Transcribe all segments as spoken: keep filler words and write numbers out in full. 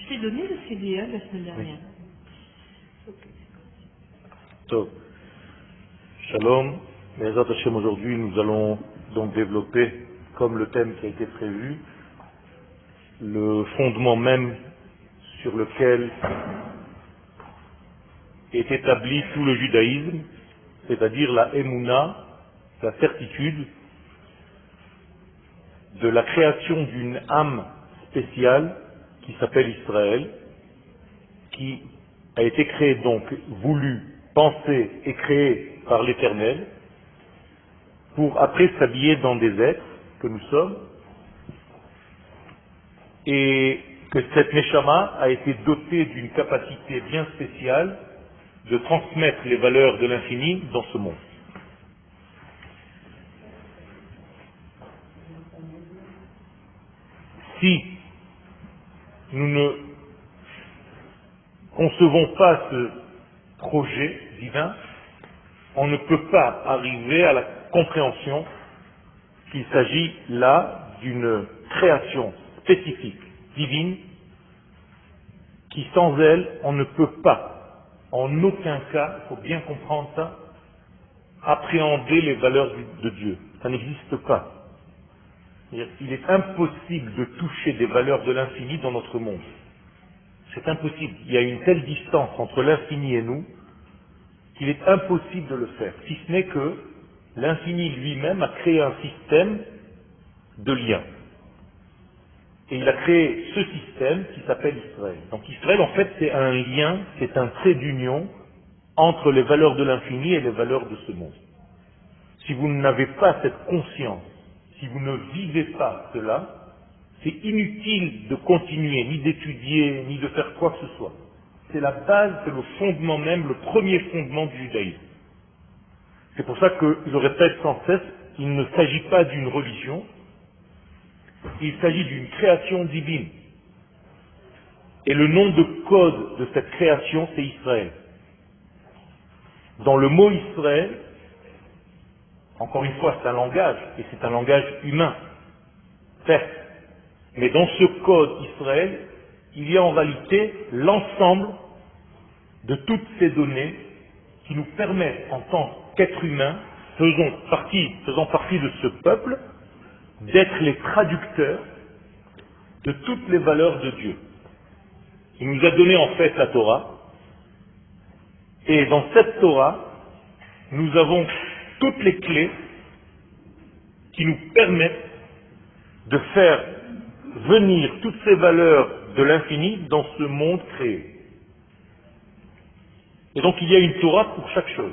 Je t'ai donné le C D A la semaine dernière. Oui. Donc, Shalom. Bezrat Hashem, aujourd'hui, nous allons donc développer, comme le thème qui a été prévu, le fondement même sur lequel est établi tout le judaïsme, c'est-à-dire la émouna, la certitude de la création d'une âme spéciale qui s'appelle Israël, qui a été créée donc, voulue, pensée et créée par l'Éternel, pour après s'habiller dans des êtres que nous sommes, et que cette Neshama a été dotée d'une capacité bien spéciale de transmettre les valeurs de l'infini dans ce monde. Si nous ne concevons pas ce projet divin, on ne peut pas arriver à la compréhension qu'il s'agit là d'une création spécifique, divine, qui sans elle, on ne peut pas, en aucun cas, il faut bien comprendre ça, appréhender les valeurs de Dieu. Ça n'existe pas. Il est impossible de toucher des valeurs de l'infini dans notre monde. C'est impossible. Il y a une telle distance entre l'infini et nous qu'il est impossible de le faire, si ce n'est que l'infini lui-même a créé un système de liens. Et il a créé ce système qui s'appelle Israël. Donc Israël, en fait, c'est un lien, c'est un trait d'union entre les valeurs de l'infini et les valeurs de ce monde. Si vous n'avez pas cette conscience, si vous ne vivez pas cela, c'est inutile de continuer, ni d'étudier, ni de faire quoi que ce soit. C'est la base, c'est le fondement même, le premier fondement du judaïsme. C'est pour ça que je répète sans cesse, il ne s'agit pas d'une religion, il s'agit d'une création divine. Et le nom de code de cette création, c'est Israël. Dans le mot Israël, encore une fois, c'est un langage, et c'est un langage humain, certes. Mais dans ce code Israël, il y a en réalité l'ensemble de toutes ces données qui nous permettent, en tant qu'êtres humains, faisant partie, faisant partie de ce peuple, d'être les traducteurs de toutes les valeurs de Dieu. Il nous a donné en fait la Torah, et dans cette Torah, nous avons toutes les clés qui nous permettent de faire venir toutes ces valeurs de l'infini dans ce monde créé. Et donc il y a une Torah pour chaque chose.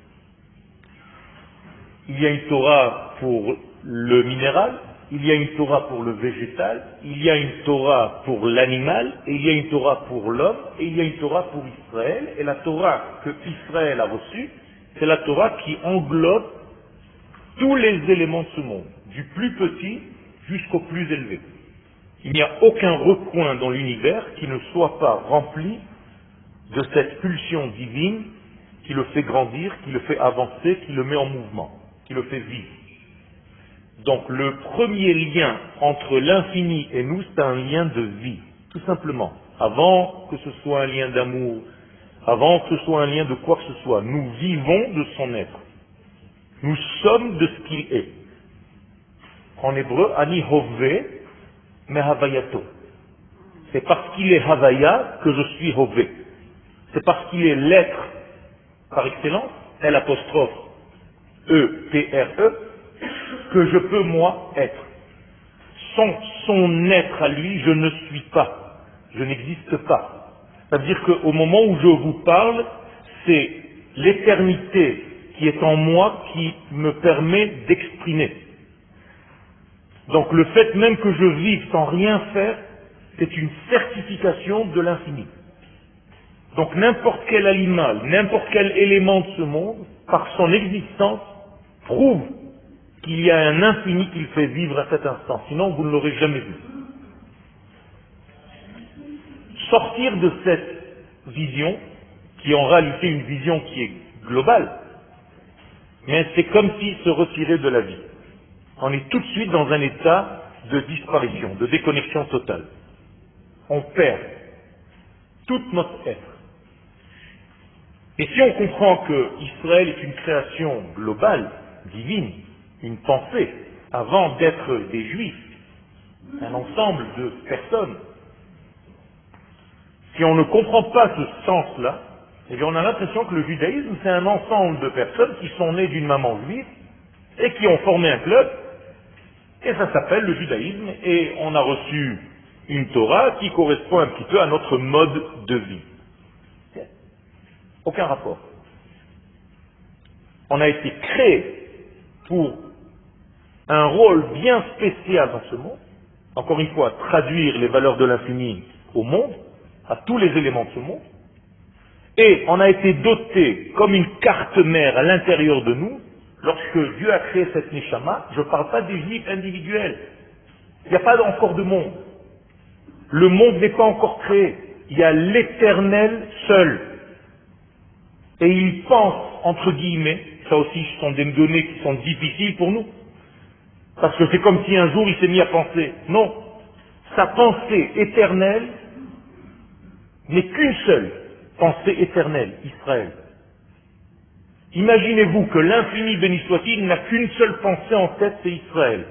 Il y a une Torah pour le minéral, il y a une Torah pour le végétal, il y a une Torah pour l'animal, et il y a une Torah pour l'homme, et il y a une Torah pour Israël. Et la Torah que Israël a reçue, c'est la Torah qui englobe tous les éléments de ce monde, du plus petit jusqu'au plus élevé. Il n'y a aucun recoin dans l'univers qui ne soit pas rempli de cette pulsion divine qui le fait grandir, qui le fait avancer, qui le met en mouvement, qui le fait vivre. Donc le premier lien entre l'infini et nous, c'est un lien de vie, tout simplement. Avant que ce soit un lien d'amour, avant que ce soit un lien de quoi que ce soit, nous vivons de son être. Nous sommes de ce qu'il est. En hébreu, Ani Hove Mehavayato. C'est parce qu'il est Havaya que je suis Hove. C'est parce qu'il est l'être par excellence, L apostrophe E T R E, que je peux moi être. Sans son être à lui, je ne suis pas. Je n'existe pas. Ça veut dire qu'au moment où je vous parle, c'est l'éternité qui est en moi qui me permet d'exprimer. Donc le fait même que je vive sans rien faire, c'est une certification de l'infini. Donc n'importe quel animal, n'importe quel élément de ce monde, par son existence, prouve qu'il y a un infini qui le fait vivre à cet instant. Sinon, vous ne l'aurez jamais vu. Sortir de cette vision, qui est en réalité une vision qui est globale, mais c'est comme si se retirer de la vie. On est tout de suite dans un état de disparition, de déconnexion totale. On perd tout notre être. Et si on comprend que Israël est une création globale, divine, une pensée, avant d'être des juifs, un ensemble de personnes, si on ne comprend pas ce sens-là, eh bien on a l'impression que le judaïsme c'est un ensemble de personnes qui sont nées d'une maman juive et qui ont formé un club, et ça s'appelle le judaïsme, et on a reçu une Torah qui correspond un petit peu à notre mode de vie. Aucun rapport. On a été créé pour un rôle bien spécial dans ce monde, encore une fois, traduire les valeurs de l'infini au monde, à tous les éléments de ce monde, et on a été doté comme une carte mère à l'intérieur de nous. Lorsque Dieu a créé cette Neshama, je ne parle pas des juifs individuels, il n'y a pas encore de monde, le monde n'est pas encore créé, il y a l'Éternel seul, et il pense, entre guillemets, ça aussi ce sont des données qui sont difficiles pour nous, parce que c'est comme si un jour il s'est mis à penser. Non, sa pensée éternelle n'est qu'une seule pensée éternelle, Israël. Imaginez-vous que l'infini béni soit-il n'a qu'une seule pensée en tête, c'est Israël.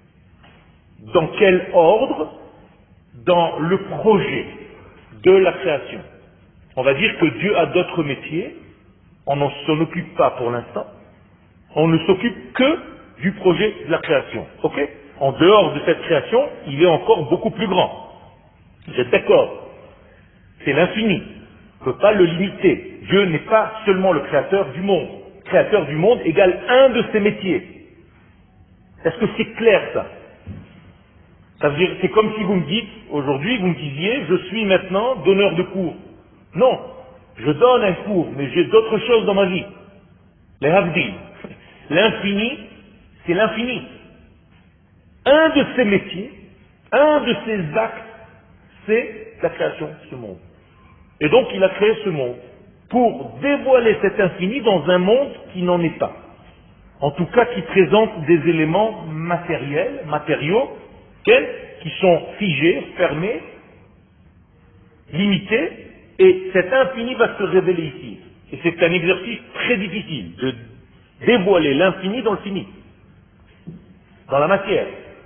Dans quel ordre? Dans le projet de la création. On va dire que Dieu a d'autres métiers, on ne s'en occupe pas pour l'instant, on ne s'occupe que du projet de la création. Ok? En dehors de cette création, il est encore beaucoup plus grand. Vous êtes d'accord? C'est l'infini. On ne peut pas le limiter. Dieu n'est pas seulement le créateur du monde. Créateur du monde égale un de ses métiers. Est-ce que c'est clair ça? Ça veut dire, c'est comme si vous me dites, aujourd'hui, vous me disiez, je suis maintenant donneur de cours. Non, je donne un cours, mais j'ai d'autres choses dans ma vie. Les havdil. L'infini, c'est l'infini. Un de ses métiers, un de ses actes, c'est la création de ce monde. Et donc il a créé ce monde pour dévoiler cet infini dans un monde qui n'en est pas. En tout cas qui présente des éléments matériels, matériaux, qui sont figés, fermés, limités, et cet infini va se révéler ici. Et c'est un exercice très difficile de dévoiler l'infini dans le fini, dans la matière.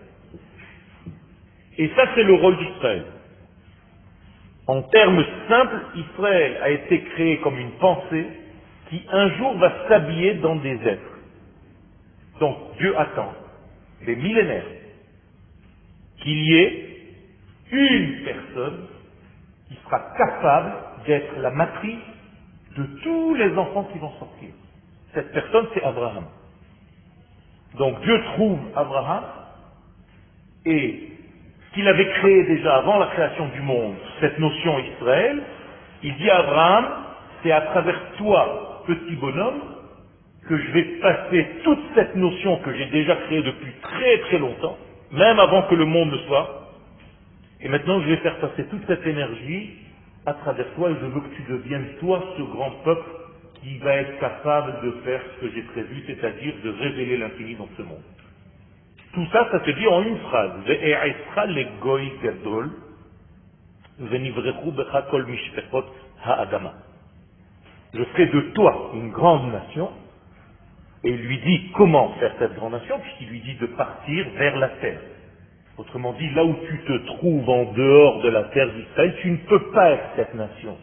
Et ça c'est le rôle d'Israël. En termes simples, Israël a été créé comme une pensée qui un jour va s'habiller dans des êtres. Donc Dieu attend des millénaires qu'il y ait une personne qui sera capable d'être la matrice de tous les enfants qui vont sortir. Cette personne, c'est Abraham. Donc Dieu trouve Abraham, et ce qu'il avait créé déjà avant la création du monde, cette notion Israël, il dit à Abraham, c'est à travers toi, petit bonhomme, que je vais passer toute cette notion que j'ai déjà créée depuis très très longtemps, même avant que le monde ne soit, et maintenant je vais faire passer toute cette énergie à travers toi, et je veux que tu deviennes toi ce grand peuple qui va être capable de faire ce que j'ai prévu, c'est-à-dire de révéler l'infini dans ce monde. Tout ça, ça se dit en une phrase. Ve'e'escha legoy gadol, ve'nivrechu becha kol mishpechot ha'adama. Je ferai de toi une grande nation, et il lui dit comment faire cette grande nation, puisqu'il lui dit de partir vers la terre. Autrement dit, là où tu te trouves en dehors de la terre d'Israël, tu ne peux pas être cette nation.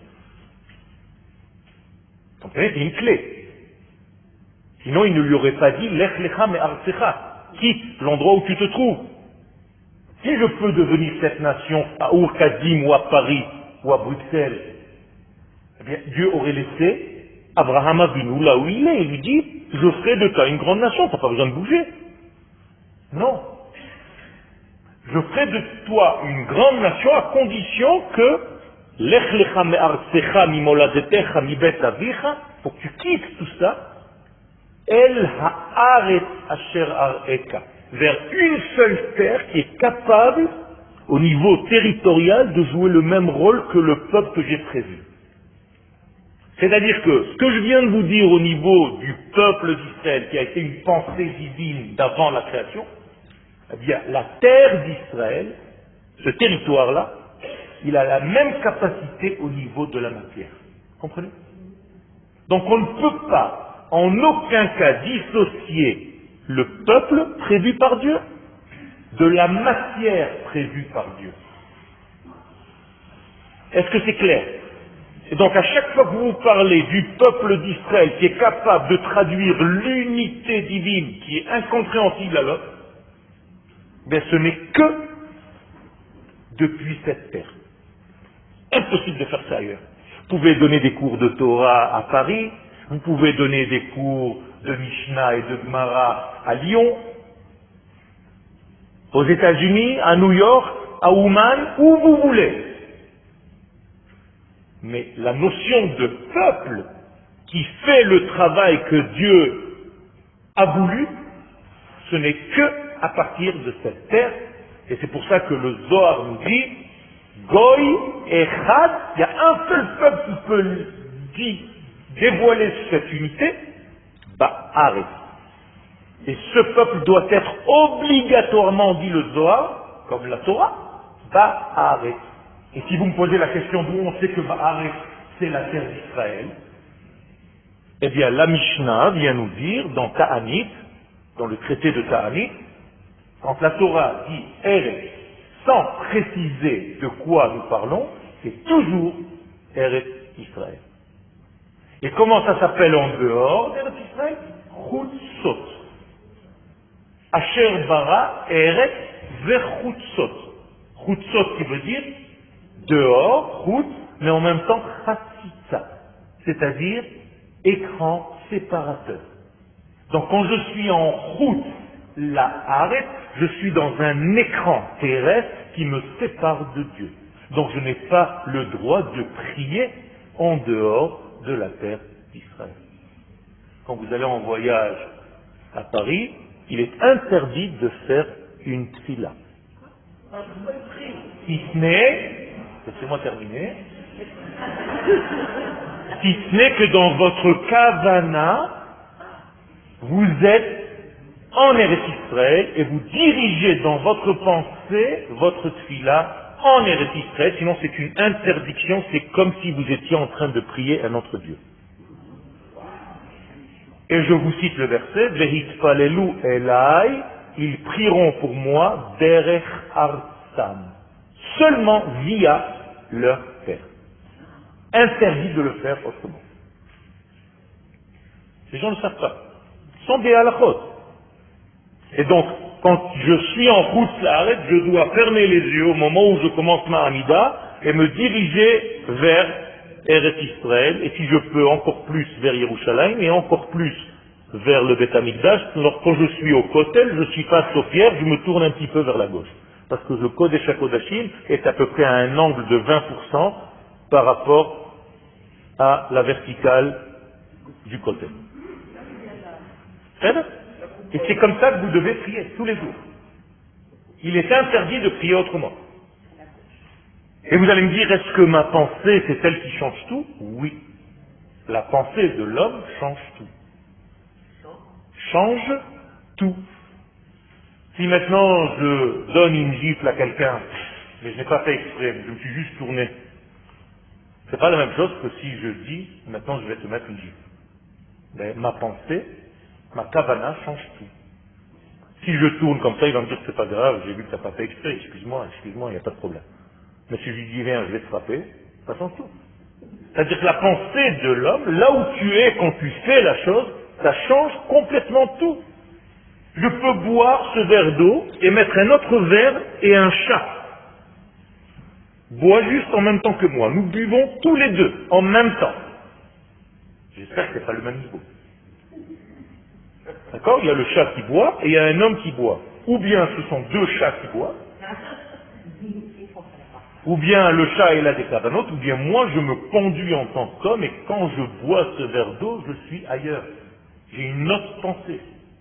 Vous comprenez? C'est une clé. Sinon, il ne lui aurait pas dit Lech lecha me'artzecha, quitte l'endroit où tu te trouves. Si je peux devenir cette nation à Ur-Kadim ou à Paris ou à Bruxelles, eh bien, Dieu aurait laissé Abraham Avinu là où il est. Il lui dit, je ferai de toi une grande nation, tu n'as pas besoin de bouger. Non. Je ferai de toi une grande nation à condition que Lech lecha me'artzecha mimoladetecha mibet avicha, faut que tu quittes tout ça, El ha'aretz asher ar'eka, vers une seule terre qui est capable, au niveau territorial, de jouer le même rôle que le peuple que j'ai prévu. C'est-à-dire que ce que je viens de vous dire au niveau du peuple d'Israël, qui a été une pensée divine d'avant la création, eh bien, la terre d'Israël, ce territoire-là, il a la même capacité au niveau de la matière. Comprenez? Donc on ne peut pas, en aucun cas, dissocier le peuple prévu par Dieu de la matière prévue par Dieu. Est-ce que c'est clair? Et donc à chaque fois que vous parlez du peuple d'Israël qui est capable de traduire l'unité divine qui est incompréhensible à l'autre, ben ce n'est que depuis cette terre. Impossible de faire ça ailleurs. Vous pouvez donner des cours de Torah à Paris, vous pouvez donner des cours de Mishnah et de Gemara à Lyon, aux États-Unis, à New York, à Ouman, où vous voulez. Mais la notion de peuple qui fait le travail que Dieu a voulu, ce n'est que à partir de cette terre. Et c'est pour ça que le Zohar nous dit Goy et Chad, il y a un seul peuple qui peut dire, dévoiler cette unité, Ba'aretz. Et ce peuple doit être obligatoirement, dit le Zohar, comme la Torah, Ba'aretz. Et si vous me posez la question d'où on sait que Ba'aretz, c'est la terre d'Israël, eh bien la Mishnah vient nous dire dans Ta'anit, dans le traité de Ta'anit, quand la Torah dit Eretz, sans préciser de quoi nous parlons, c'est toujours Eretz Israël. Et comment ça s'appelle en dehors d'Eretz Israël? Chutzot. Asher bara Eretz vechutzot. Chutzot qui veut dire dehors, chutz, mais en même temps chatzitza, c'est-à-dire écran séparateur. Donc quand je suis en chutz, la arrête, je suis dans un écran terrestre qui me sépare de Dieu. Donc je n'ai pas le droit de prier en dehors de la terre d'Israël. Quand vous allez en voyage à Paris, il est interdit de faire une tfila. Si ce n'est, laissez-moi terminer, si ce n'est que dans votre kavana, vous êtes en Eretz Israël et vous dirigez dans votre pensée votre tfila en Eretz Israël, sinon c'est une interdiction, c'est comme si vous étiez en train de prier un autre Dieu. Et je vous cite le verset, Vehitpalelu elai, ils prieront pour moi derech artsam, seulement via leur terre. Interdit de le faire autrement. Les gens ne savent pas. Ce sont des halachot. Et donc, quand je suis en route l'arrêt, je dois fermer les yeux au moment où je commence ma Hamida et me diriger vers Eretz Israël, et si je peux encore plus vers Yerushalayim et encore plus vers le Beth Amikdash. Alors quand je suis au Kotel, je suis face aux pierres, je me tourne un petit peu vers la gauche. Parce que le Kodesh HaKodashim est à peu près à un angle de vingt pour cent par rapport à la verticale du Kotel. Et c'est comme ça que vous devez prier tous les jours. Il est interdit de prier autrement. Et vous allez me dire, est-ce que ma pensée, c'est elle qui change tout? Oui. La pensée de l'homme change tout. Change tout. Si maintenant je donne une gifle à quelqu'un, mais je n'ai pas fait exprès, je me suis juste tourné, c'est pas la même chose que si je dis, maintenant je vais te mettre une gifle. Mais ma pensée, ma kavana change tout. Si je tourne comme ça, il va me dire que c'est pas grave, j'ai vu que tu n'as pas fait exprès, excuse-moi, excuse-moi, il n'y a pas de problème. Mais si je lui dis viens, je vais te frapper, ça change tout. C'est-à-dire que la pensée de l'homme, là où tu es quand tu fais la chose, ça change complètement tout. Je peux boire ce verre d'eau et mettre un autre verre et un chat boit juste en même temps que moi. Nous buvons tous les deux en même temps. J'espère que ce n'est pas le même niveau. D'accord? Il y a le chat qui boit et il y a un homme qui boit. Ou bien ce sont deux chats qui boivent, ou bien le chat est là des cavanotes, ou bien moi je me conduis en tant qu'homme et quand je bois ce verre d'eau, je suis ailleurs. J'ai une autre pensée.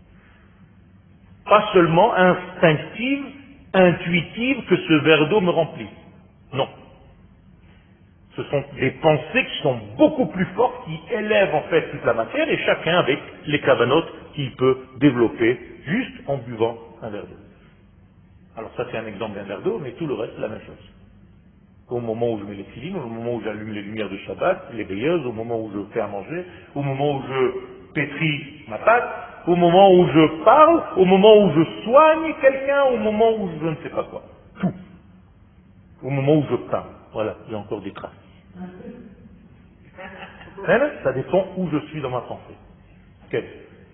Pas seulement instinctive, intuitive que ce verre d'eau me remplit. Non. Ce sont des pensées qui sont beaucoup plus fortes, qui élèvent en fait toute la matière, et chacun avec les cavanotes qu'il peut développer juste en buvant un verre d'eau. Alors ça c'est un exemple d'un verre d'eau, mais tout le reste c'est la même chose. Au moment où je mets les filines, au moment où j'allume les lumières de Shabbat, les veilleuses, au moment où je fais à manger, au moment où je pétris ma pâte, au moment où je parle, au moment où je soigne quelqu'un, au moment où je ne sais pas quoi. Tout. Au moment où je parle. Voilà, il y a encore des traces. Ça dépend où je suis dans ma pensée. Ok.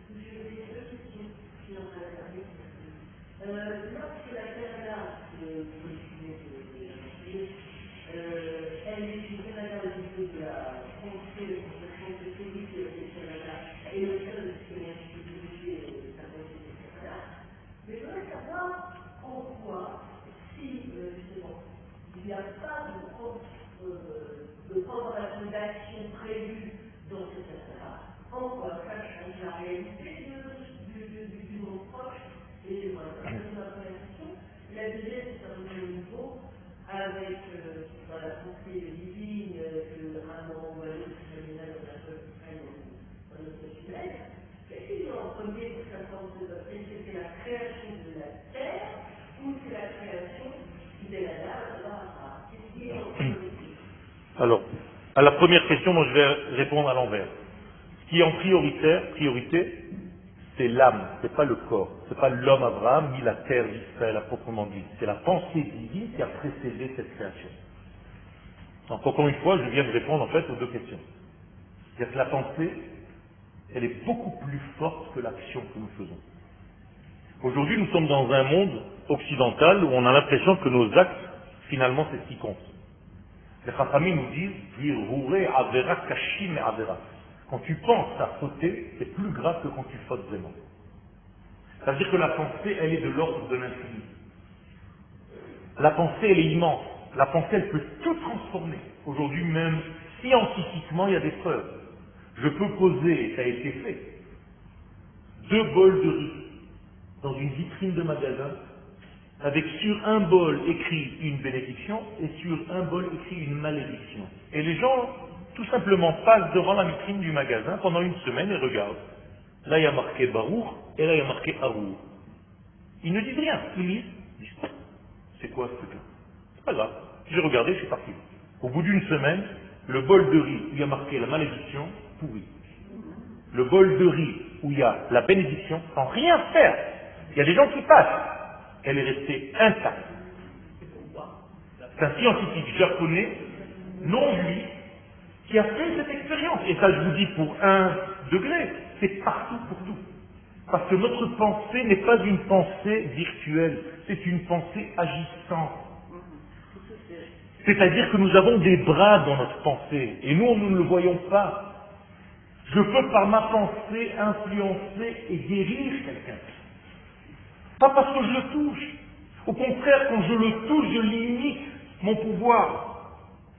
Alors, à la première question, moi je vais répondre à l'envers. Ce qui est en prioritaire, priorité, c'est l'âme, c'est pas le corps, c'est pas l'homme Abraham ni la terre d'Israël à proprement dit. C'est la pensée divine qui a précédé cette création. Donc encore une fois, je viens de répondre en fait aux deux questions. C'est-à-dire que la pensée, elle est beaucoup plus forte que l'action que nous faisons. Aujourd'hui, nous sommes dans un monde occidental où on a l'impression que nos actes, finalement, c'est ce qui compte. Les Chachamim nous disent, Virhure avera kashim et avera. Quand tu penses à fauter, c'est plus grave que quand tu fautes vraiment. Ça veut dire que la pensée, elle est de l'ordre de l'infini. La pensée, elle est immense. La pensée, elle peut tout transformer. Aujourd'hui, même scientifiquement, il y a des preuves. Je peux poser, et ça a été fait, deux bols de riz dans une vitrine de magasin, avec sur un bol écrit une bénédiction et sur un bol écrit une malédiction. Et les gens, tout simplement, passent devant la vitrine du magasin pendant une semaine et regardent. Là, il y a marqué Baruch et là, il y a marqué Arour. Ils ne disent rien. Ils lisent. Ils disent, c'est quoi ce truc-là? C'est pas grave. J'ai regardé, je suis parti. Au bout d'une semaine, le bol de riz où il y a marqué la malédiction, pourri. Le bol de riz où il y a la bénédiction, sans rien faire. Il y a des gens qui passent. Elle est restée intacte. C'est un scientifique japonais, non lui, qui a fait cette expérience. Et ça, je vous dis, pour un degré, c'est partout pour tout. Parce que notre pensée n'est pas une pensée virtuelle, c'est une pensée agissante. C'est-à-dire que nous avons des bras dans notre pensée, et nous, nous ne le voyons pas. Je peux par ma pensée influencer et guérir quelqu'un. Pas parce que je le touche. Au contraire, quand je le touche, je limite mon pouvoir.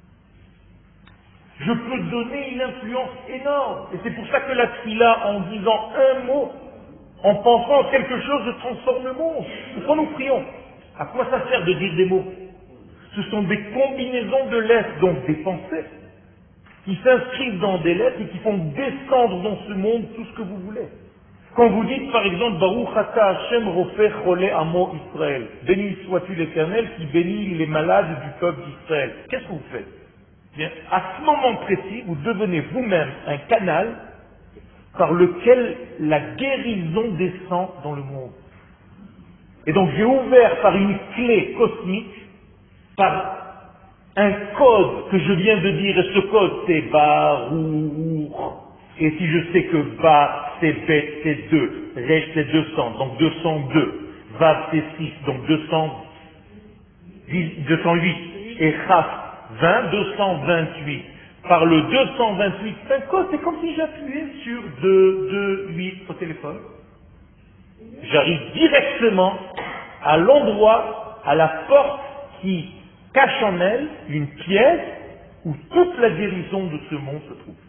Je peux donner une influence énorme. Et c'est pour ça que la tfila, en disant un mot, en pensant à quelque chose, je transforme le monde. Pourquoi nous prions? À quoi ça sert de dire des mots? Ce sont des combinaisons de lettres, donc des pensées, qui s'inscrivent dans des lettres et qui font descendre dans ce monde tout ce que vous voulez. Quand vous dites par exemple Baruch Ata Hashem Rofeh Choleh Amo Israël, béni sois-tu l'Éternel qui bénit les malades du peuple d'Israël, qu'est-ce que vous faites? Bien, à ce moment précis, vous devenez vous-même un canal par lequel la guérison descend dans le monde. Et donc j'ai ouvert par une clé cosmique, par un code que je viens de dire, et ce code c'est Baruch. Et si je sais que Ba c'est Bet c'est deux, Resh c'est deux cents, donc deux cent deux, Vav c'est six, donc deux cent deux cent huit, et Chaf vingt, deux cent vingt-huit. Par le deux cent vingt-huit, c'est un code, c'est comme si j'appuyais sur deux deux huit au téléphone. J'arrive directement à l'endroit, à la porte qui cache en elle une pièce où toute la guérison de ce monde se trouve.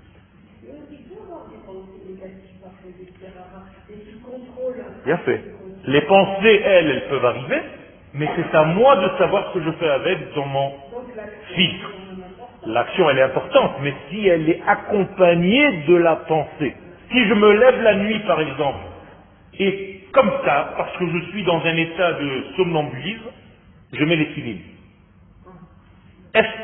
Bien fait. Les pensées, elles, elles peuvent arriver, mais c'est à moi de savoir ce que je fais avec dans mon filtre. L'action, elle est importante, mais si elle est accompagnée de la pensée, si je me lève la nuit, par exemple, et comme ça, parce que je suis dans un état de somnambulisme, je mets les filines. Est-ce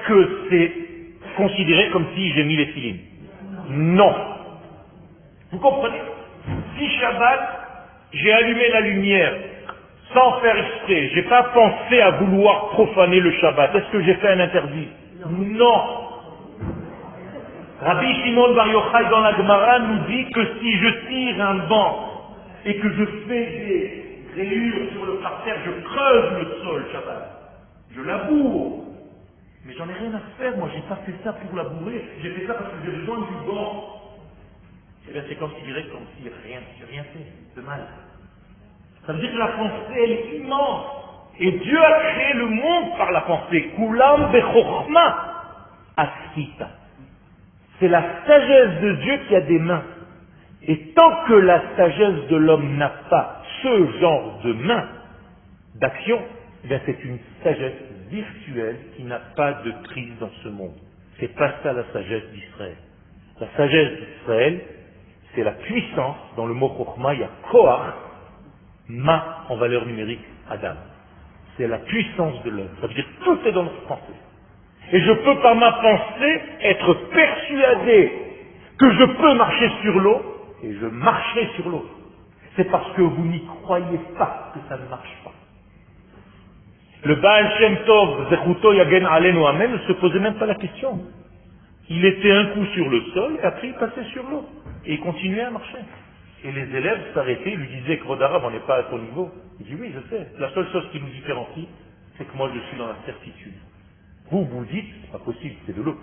que c'est considéré comme si j'ai mis les filines? Non. Vous comprenez? Si Shabbat, j'ai allumé la lumière sans faire exprès, j'ai pas pensé à vouloir profaner le Shabbat, est-ce que j'ai fait un interdit? Non. Rabbi Shimon Bar Yochai dans la Gemara nous dit que si je tire un banc et que je fais des rayures sur le parterre, je creuse le sol Shabbat, je laboure. Mais j'en ai rien à faire, moi j'ai pas fait ça pour labourer, j'ai fait ça parce que j'ai besoin du banc. Eh bien c'est considéré comme si rien, j'ai rien fait de mal. Ça veut dire que la pensée elle est immense. Et Dieu a créé le monde par la pensée. Kulam bechokhma asita. C'est la sagesse de Dieu qui a des mains. Et tant que la sagesse de l'homme n'a pas ce genre de mains, d'action, eh bien c'est une sagesse virtuelle qui n'a pas de prise dans ce monde. C'est pas ça la sagesse d'Israël. La sagesse d'Israël, c'est la puissance, dans le mot Chokhmah, il y a Koach, Ma en valeur numérique, Adam. C'est la puissance de l'homme. Ça veut dire que tout est dans notre pensée. Et je peux par ma pensée être persuadé que je peux marcher sur l'eau, et je marcherai sur l'eau. C'est parce que vous n'y croyez pas que ça ne marche pas. Le Baal Shem Tov, Zechuto Yagen Alenu Amen, ne se posait même pas la question. Il était un coup sur le sol, et après il passait sur l'eau. Et il continuait à marcher. Et les élèves s'arrêtaient, lui disaient que Arabe, on n'est pas à ton niveau. Il dit oui, je sais. La seule chose qui nous différencie, c'est que moi je suis dans la certitude. Vous, vous dites, c'est pas possible, c'est de l'eau.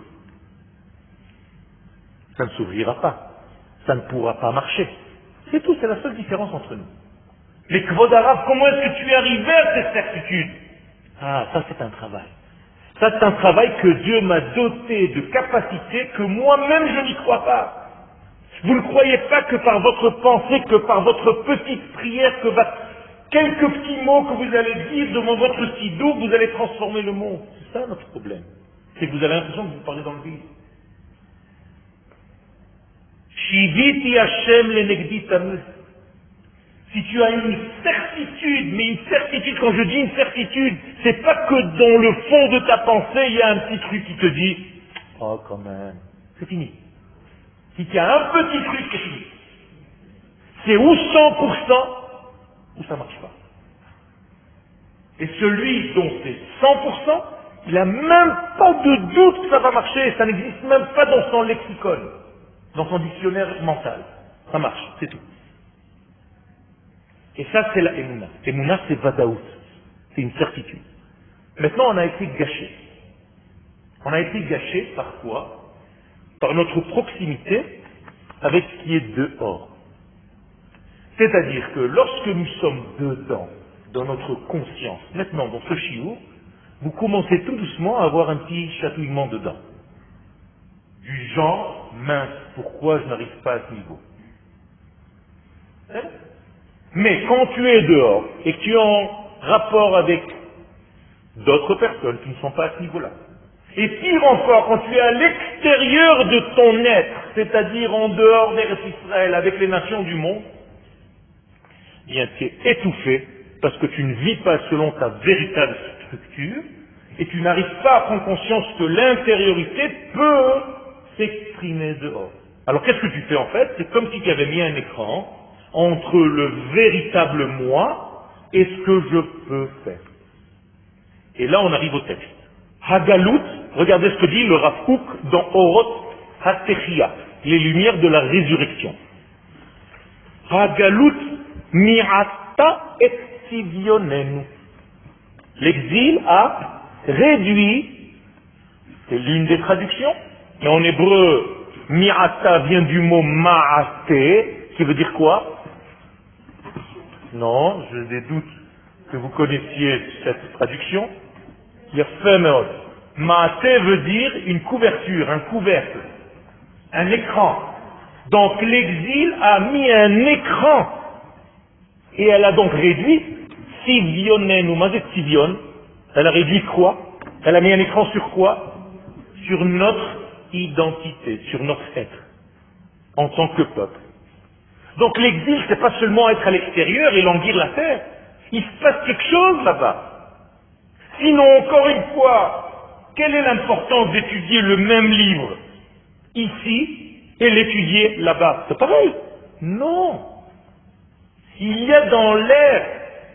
Ça ne s'ouvrira pas. Ça ne pourra pas marcher. C'est tout, c'est la seule différence entre nous. Mais Kvod Arabe, comment est-ce que tu es arrivé à cette certitude? Ah, ça c'est un travail. Ça c'est un travail que Dieu m'a doté de capacités que moi-même je n'y crois pas. Vous ne croyez pas que par votre pensée, que par votre petite prière, que par quelques petits mots que vous allez dire devant votre sidou, vous allez transformer le monde. C'est ça notre problème. C'est que vous avez l'impression que vous parlez dans le vide. Shiviti Hashem lenegdi tamu. Si tu as une certitude, mais une certitude, quand je dis une certitude, c'est pas que dans le fond de ta pensée, il y a un petit truc qui te dit, oh quand même, c'est fini. Si tu as un petit truc, c'est fini. C'est ou cent pour cent, ou ça ne marche pas. Et celui dont c'est cent pour cent, il n'a même pas de doute que ça va marcher, ça n'existe même pas dans son lexicon, dans son dictionnaire mental. Ça marche, c'est tout. Et ça, c'est la Emouna. Emouna, c'est Vadaout. C'est une certitude. Maintenant, on a été gâché. On a été gâché par quoi? Par notre proximité avec ce qui est dehors. C'est-à-dire que lorsque nous sommes dedans, dans notre conscience, maintenant dans ce chiour, vous commencez tout doucement à avoir un petit chatouillement dedans. Du genre, mince, pourquoi je n'arrive pas à ce niveau? Hein? Mais quand tu es dehors et que tu es en rapport avec d'autres personnes qui ne sont pas à ce niveau-là, et pire encore, quand tu es à l'extérieur de ton être, c'est-à-dire en dehors d'Eretz Israël, avec les nations du monde, eh bien tu es étouffé parce que tu ne vis pas selon ta véritable structure et tu n'arrives pas à prendre conscience que l'intériorité peut s'exprimer dehors. Alors qu'est-ce que tu fais en fait? C'est comme si tu avais mis un écran entre le véritable moi et ce que je peux faire. Et là on arrive au texte. Hagalut, regardez ce que dit le Rav Kook dans Orot HaTechia, les lumières de la résurrection. Hagalut mi'ata et tzivionenu. L'exil a réduit, c'est l'une des traductions, mais en hébreu, mi'ata vient du mot ma'ate, qui veut dire quoi? Non, j'ai des doutes que vous connaissiez cette traduction. Yafemeot. Ma'ate veut dire une couverture, un couvercle, un écran. Donc l'exil a mis un écran et elle a donc réduit Sivionen ou Mazet Sivion. Elle a réduit quoi? Elle a mis un écran sur quoi? Sur notre identité, sur notre être, en tant que peuple. Donc l'exil, c'est pas seulement être à l'extérieur et languir la terre. Il se passe quelque chose là-bas. Sinon, encore une fois, Quelle est l'importance d'étudier le même livre ici et l'étudier là-bas? C'est pareil. Non. Il y a dans l'air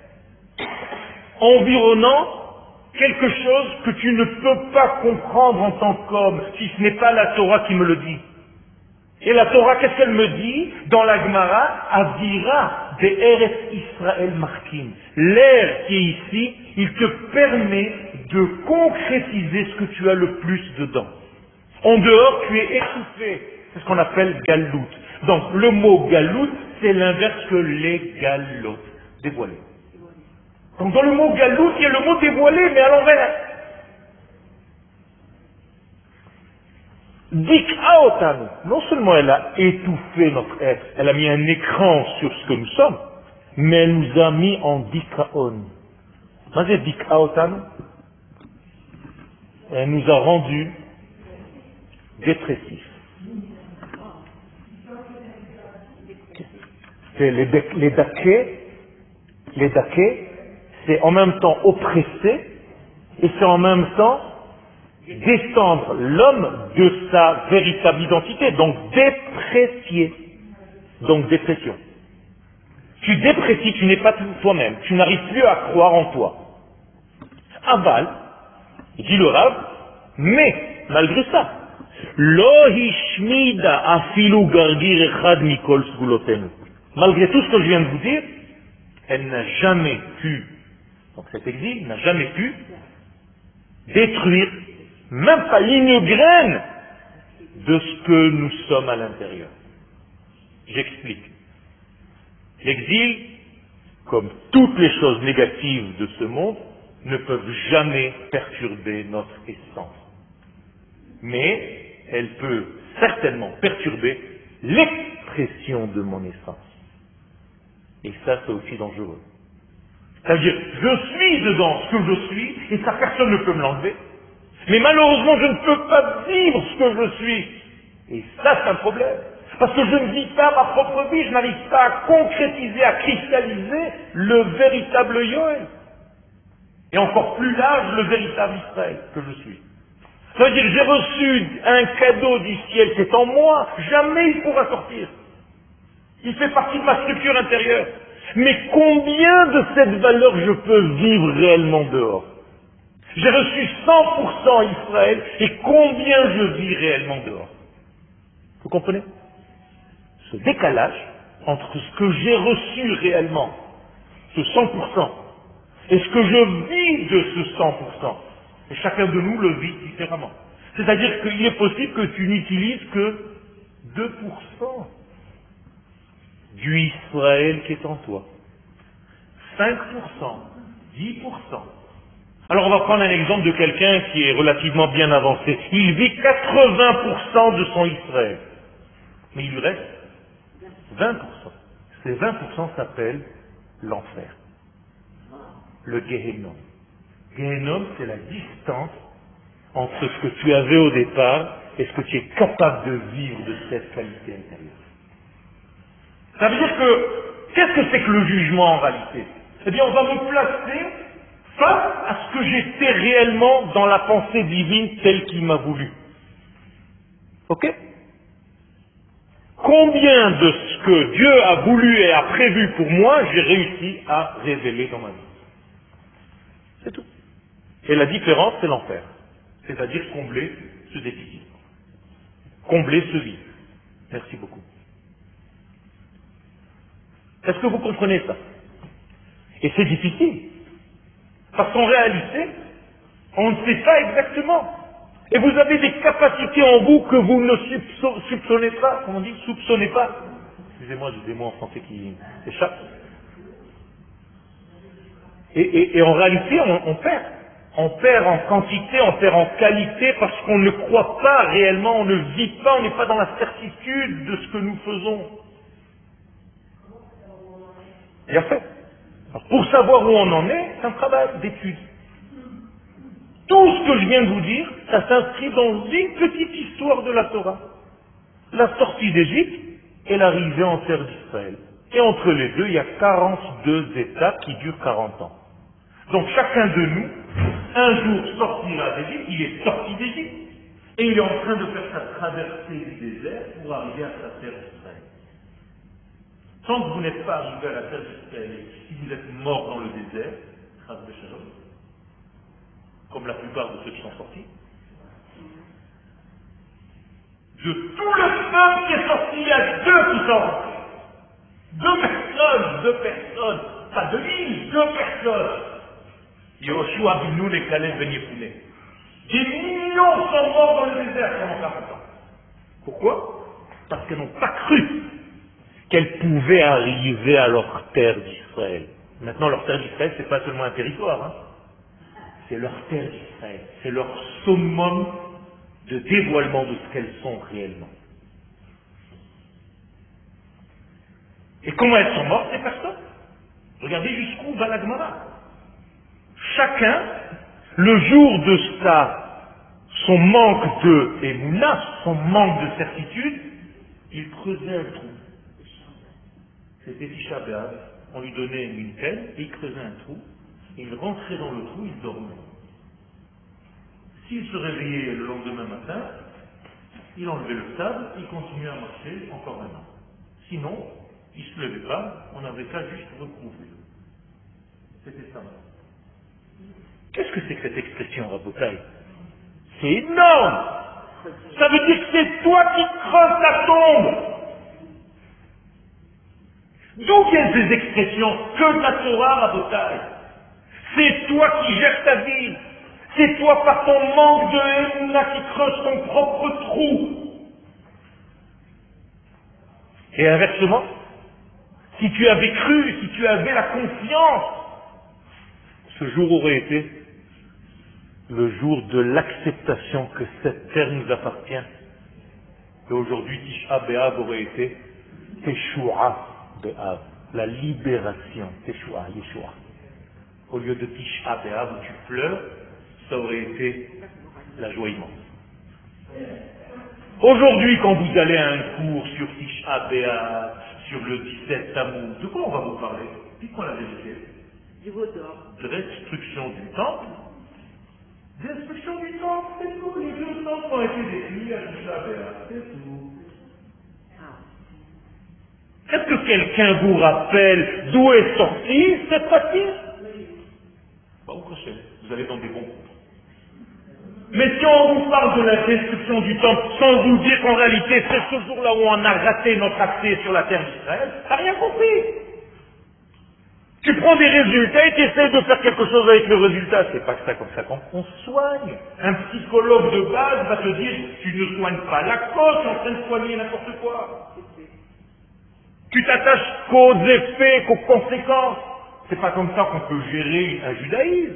environnant quelque chose que tu ne peux pas comprendre en tant qu'homme, si ce n'est pas la Torah qui me le dit. Et la Torah, qu'est-ce qu'elle me dit dans la Gemara? Avira de Eretz Israël Markim. L'air qui est ici, il te permet de concrétiser ce que tu as le plus dedans. En dehors, tu es étouffé. C'est ce qu'on appelle galout. Donc, le mot galout, c'est l'inverse que les galotes, dévoilé. Donc, dans le mot galout, il y a le mot dévoilé, mais à l'envers. Dik'aotanu. Non seulement elle a étouffé notre être, elle a mis un écran sur ce que nous sommes, mais elle nous a mis en dik'aon. Qu'est-ce que dik'aotanu? Elle nous a rendus dépressifs. C'est les, les daquets, les daquets, c'est en même temps oppressé et c'est en même temps descendre l'homme de sa véritable identité, donc déprécier, donc dépression. Tu déprécies, tu n'es pas toi-même, tu n'arrives plus à croire en toi. Aval, dit le Rav, mais malgré ça, lo hishmida afilu gargir echad mikol sgulotenu. Malgré tout ce que je viens de vous dire, elle n'a jamais pu, donc cet exil n'a jamais pu détruire même pas une graine de ce que nous sommes à l'intérieur. J'explique. L'exil, comme toutes les choses négatives de ce monde, ne peuvent jamais perturber notre essence. Mais elle peut certainement perturber l'expression de mon essence. Et ça, c'est aussi dangereux. C'est-à-dire, je suis dedans ce que je suis, et ça, personne ne peut me l'enlever. Mais malheureusement, je ne peux pas vivre ce que je suis. Et ça, c'est un problème. Parce que je ne vis pas ma propre vie, je n'arrive pas à concrétiser, à cristalliser le véritable Yoel. Et encore plus large, le véritable Israël que je suis. Ça veut dire que j'ai reçu un cadeau du ciel, c'est en moi, jamais il pourra sortir. Il fait partie de ma structure intérieure. Mais combien de cette valeur je peux vivre réellement dehors? J'ai reçu cent pour cent Israël, et combien je vis réellement dehors? Vous comprenez? Ce décalage entre ce que j'ai reçu réellement, ce cent pour cent, et ce que je vis de ce cent pour cent. Et chacun de nous le vit différemment. C'est-à-dire qu'il est possible que tu n'utilises que deux pour cent du Israël qui est en toi. cinq pour cent, dix pour cent. Alors on va prendre un exemple de quelqu'un qui est relativement bien avancé. Il vit quatre-vingts pour cent de son Israël. Mais il lui reste vingt pour cent. Ces vingt pour cent s'appellent l'enfer. Le Gehenom. Gehenom, c'est la distance entre ce que tu avais au départ et ce que tu es capable de vivre de cette qualité intérieure. Ça veut dire que, qu'est-ce que c'est que le jugement en réalité? Eh bien, on va me placer face à ce que j'étais réellement dans la pensée divine telle qu'il m'a voulu. Ok? Combien de ce que Dieu a voulu et a prévu pour moi, j'ai réussi à révéler dans ma vie? C'est tout. Et la différence, c'est l'enfer. C'est-à-dire combler ce déficit. Combler ce vide. Merci beaucoup. Est-ce que vous comprenez ça? Et c'est difficile. Parce qu'en réalité, on ne sait pas exactement. Et vous avez des capacités en vous que vous ne soupçonnez pas. Comment on dit? Soupçonnez pas. Excusez-moi, j'ai des mots en français qui échappent. Et, et, et en réalité, on, on perd. On perd en quantité, on perd en qualité parce qu'on ne croit pas réellement, on ne vit pas, on n'est pas dans la certitude de ce que nous faisons. Bien fait. Alors, pour savoir où on en est, c'est un travail d'étude. Tout ce que je viens de vous dire, ça s'inscrit dans une petite histoire de la Torah. La sortie d'Égypte et l'arrivée en terre d'Israël. Et entre les deux, il y a quarante-deux étapes qui durent quarante ans. Donc chacun de nous un jour sortira d'Égypte, il est sorti d'Égypte, et il est en train de faire sa traversée du désert pour arriver à sa terre d'Israël. Tant que vous n'êtes pas arrivé à la terre d'Israël, si vous êtes mort dans le désert, comme la plupart de ceux qui sont sortis, de tout le peuple qui est sorti, il y a deux qui sont rentrés. Deux personnes, deux personnes, pas de mille, deux personnes. Yoshua bin Nun et Caleb ben Yefouné. Des millions sont morts dans le désert pendant quarante ans. Pourquoi? Parce qu'elles n'ont pas cru qu'elles pouvaient arriver à leur terre d'Israël. Maintenant, leur terre d'Israël, c'est pas seulement un territoire, hein. C'est leur terre d'Israël. C'est leur summum de dévoilement de ce qu'elles sont réellement. Et comment elles sont mortes, ces personnes? Regardez jusqu'où va la Gemara. Chacun, le jour de sa, son manque de émouna, son manque de certitude, il creusait un trou. C'était Tisha B'Av, on lui donnait une pelle, et il creusait un trou, et il rentrait dans le trou, il dormait. S'il se réveillait le lendemain matin, il enlevait le sable, il continuait à marcher encore un an. Sinon, il ne se levait pas, on n'avait qu'à juste recouvrir. C'était ça. Qu'est-ce que c'est que cette expression, Rabotaï? C'est énorme! Ça veut dire que c'est toi qui creuses ta tombe! D'où viennent ces expressions? Que de la Torah, Rabotaï! C'est toi qui gères ta vie! C'est toi par ton manque de Emouna qui creuse ton propre trou! Et inversement, si tu avais cru, si tu avais la confiance, ce jour aurait été le jour de l'acceptation que cette terre nous appartient. Et aujourd'hui, Tisha B'Av aurait été Teshua B'Av, la libération, Teshua, Yeshua. Au lieu de Tisha B'Av où tu pleures, ça aurait été la joie immense. Aujourd'hui, quand vous allez à un cours sur Tisha B'Av, sur le dix-sept Tammuz, de quoi on va vous parler? Dites-moi la vérité. Du beau dehors. De destruction du temple. Destruction du temple, c'est tout. Les deux temples ont été détruits à Tisha B'Av, c'est tout. Est-ce que quelqu'un vous rappelle d'où est sortie cette pratique? Bah, au prochain, vous allez dans des bons cours. Mais si on vous parle de la destruction du temple sans vous dire qu'en réalité c'est ce jour-là où on a raté notre accès sur la terre d'Israël, t'as rien compris. Tu prends des résultats et tu essaies de faire quelque chose avec le résultat. C'est pas ça comme ça qu'on soigne. Un psychologue de base va te dire tu ne soignes pas la cause, tu es en train de soigner n'importe quoi. Tu t'attaches qu'aux effets, qu'aux conséquences. C'est pas comme ça qu'on peut gérer un judaïsme.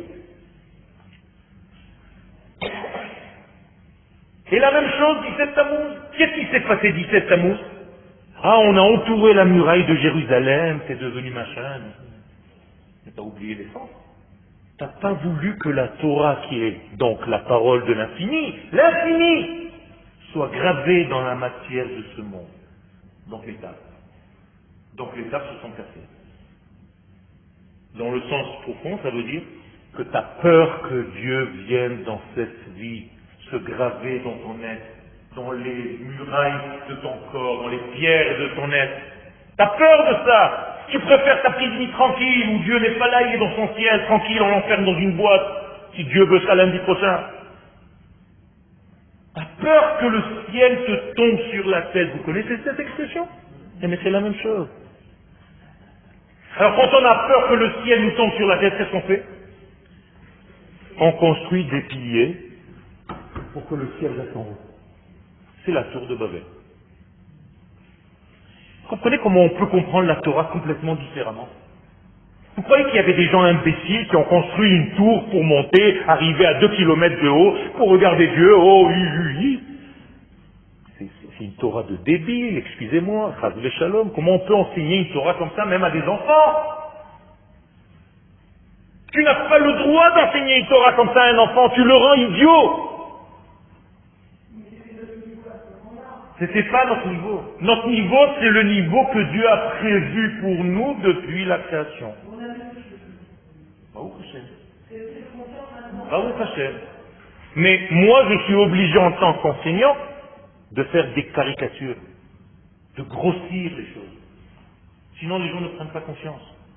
Et la même chose, dix-sept Tammuz. Qu'est-ce qui s'est passé dix-sept Tammuz? Ah, on a entouré la muraille de Jérusalem, c'est devenu machin. Mais t'as oublié l'essence. T'as pas voulu que la Torah, qui est donc la parole de l'infini, l'infini, soit gravée dans la matière de ce monde. Donc les tables. Donc les tables se sont cassées. Dans le sens profond, ça veut dire que tu as peur que Dieu vienne dans cette vie se graver dans ton être, dans les murailles de ton corps, dans les pierres de ton être. Tu as peur de ça. Tu préfères ta petite vie tranquille où Dieu n'est pas là, il est dans son ciel, tranquille, on l'enferme dans une boîte, si Dieu veut ça lundi prochain. Tu as peur que le ciel te tombe sur la tête. Vous connaissez cette expression? Eh mais c'est la même chose. Alors quand on a peur que le ciel nous tombe sur la tête, qu'est-ce qu'on fait? On construit des piliers pour que le ciel reste en haut. C'est la tour de Babel. Vous comprenez comment on peut comprendre la Torah complètement différemment? Vous croyez qu'il y avait des gens imbéciles qui ont construit une tour pour monter, arriver à deux kilomètres de haut, pour regarder Dieu, oh, oui, oui, oui. C'est, c'est une Torah de débile, excusez-moi, Chas v'Shalom. Comment on peut enseigner une Torah comme ça, même à des enfants? Tu n'as pas le droit d'enseigner une Torah comme ça à un enfant, tu le rends idiot. C'était pas notre niveau. Notre niveau, c'est le niveau que Dieu a prévu pour nous depuis la création. Baruch Hashem. Mais moi, je suis obligé en tant qu'enseignant de faire des caricatures, de grossir les choses. Sinon, les gens ne prennent pas conscience.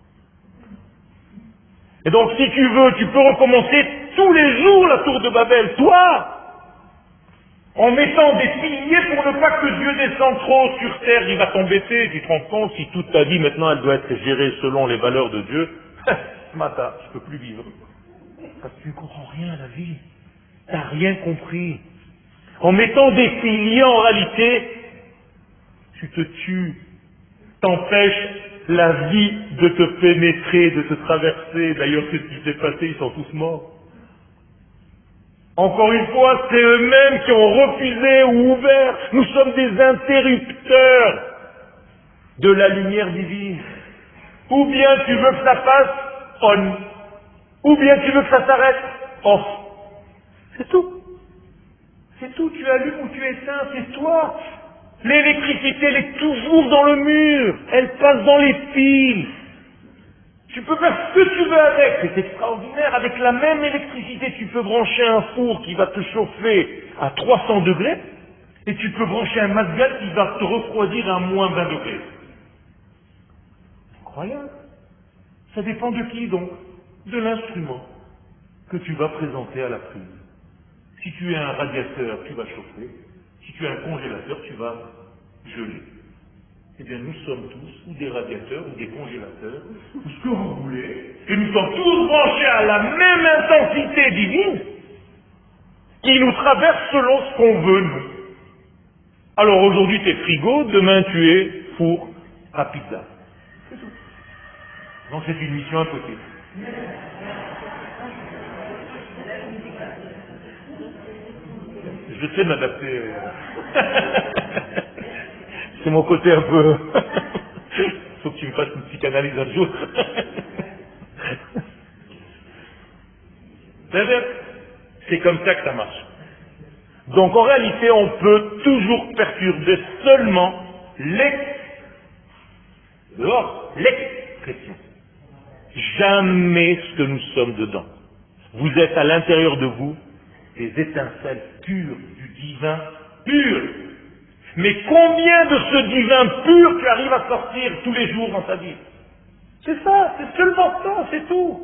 Et donc, si tu veux, tu peux recommencer tous les jours la tour de Babel, toi, en mettant des piliers pour ne pas que Dieu descende trop sur terre, il va t'embêter. Tu te rends compte, si toute ta vie maintenant elle doit être gérée selon les valeurs de Dieu, ce matin, je peux plus vivre. Parce que tu ne comprends rien à la vie. Tu n'as rien compris. En mettant des piliers, en réalité, tu te tues, t'empêches la vie de te pénétrer, de te traverser. D'ailleurs, qu'est-ce qui s'est passé? Ils sont tous morts. Encore une fois, c'est eux-mêmes qui ont refusé ou ouvert. Nous sommes des interrupteurs de la lumière divine. Ou bien tu veux que ça passe, on. Ou bien tu veux que ça s'arrête, off. C'est tout. C'est tout. Tu allumes ou tu éteins, c'est toi. L'électricité, elle est toujours dans le mur. Elle passe dans les fils. Tu peux faire ce que tu veux avec, c'est extraordinaire. Avec la même électricité, tu peux brancher un four qui va te chauffer à trois cents degrés, et tu peux brancher un mazgal qui va te refroidir à moins vingt degrés. Incroyable. Ça dépend de qui donc? De l'instrument que tu vas présenter à la prise. Si tu es un radiateur, tu vas chauffer. Si tu es un congélateur, tu vas geler. Eh bien, nous sommes tous ou des radiateurs, ou des congélateurs, ou ce que vous voulez, et nous sommes tous branchés à la même intensité divine qui nous traverse selon ce qu'on veut, nous. Alors aujourd'hui, tu es frigo, demain tu es four à pizza. C'est tout. Donc c'est une mission impossible. Je sais m'adapter. C'est mon côté un peu... Faut que tu me fasses une psychanalyse un jour. C'est comme ça que ça marche. Donc en réalité, on peut toujours perturber seulement l'ex... dehors, l'expression. Jamais ce que nous sommes dedans. Vous êtes à l'intérieur de vous des étincelles pures du divin pur. Mais combien de ce divin pur tu arrives à sortir tous les jours dans ta vie? C'est ça, c'est seulement ça, c'est tout.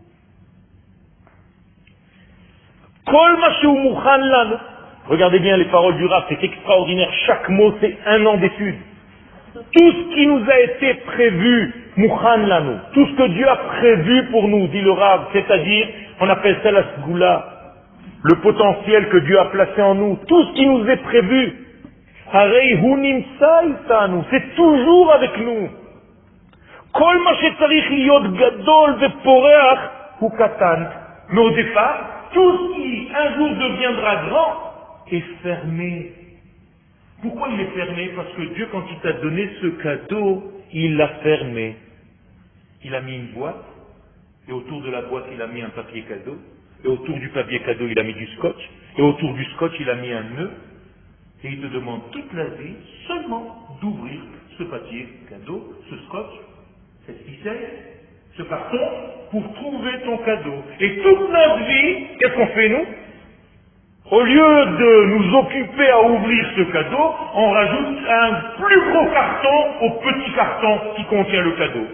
Kol ma sheu mukhan lanu. Regardez bien les paroles du Rav, c'est extraordinaire. Chaque mot, c'est un an d'étude. Tout ce qui nous a été prévu, mukhan lanu, tout ce que Dieu a prévu pour nous, dit le Rav, c'est-à-dire, on appelle ça la sgoula, le potentiel que Dieu a placé en nous, tout ce qui nous est prévu. Harei hu nimtsa itanu, c'est toujours avec nous. Kol ma shetzarich liot gadol veporeach hu katan. Mais au départ, tout ce qui un jour deviendra grand est fermé. Pourquoi il est fermé? Parce que Dieu, quand il t'a donné ce cadeau, il l'a fermé. Il a mis une boîte, et autour de la boîte, il a mis un papier cadeau, et autour du papier cadeau, il a mis du scotch, et autour du scotch, il a mis un nœud, et il te demande toute la vie seulement d'ouvrir ce papier cadeau, ce scotch, cette ficelle, ce carton, pour trouver ton cadeau. Et toute notre vie, qu'est-ce qu'on fait nous? Au lieu de nous occuper à ouvrir ce cadeau, on rajoute un plus gros carton au petit carton qui contient le cadeau.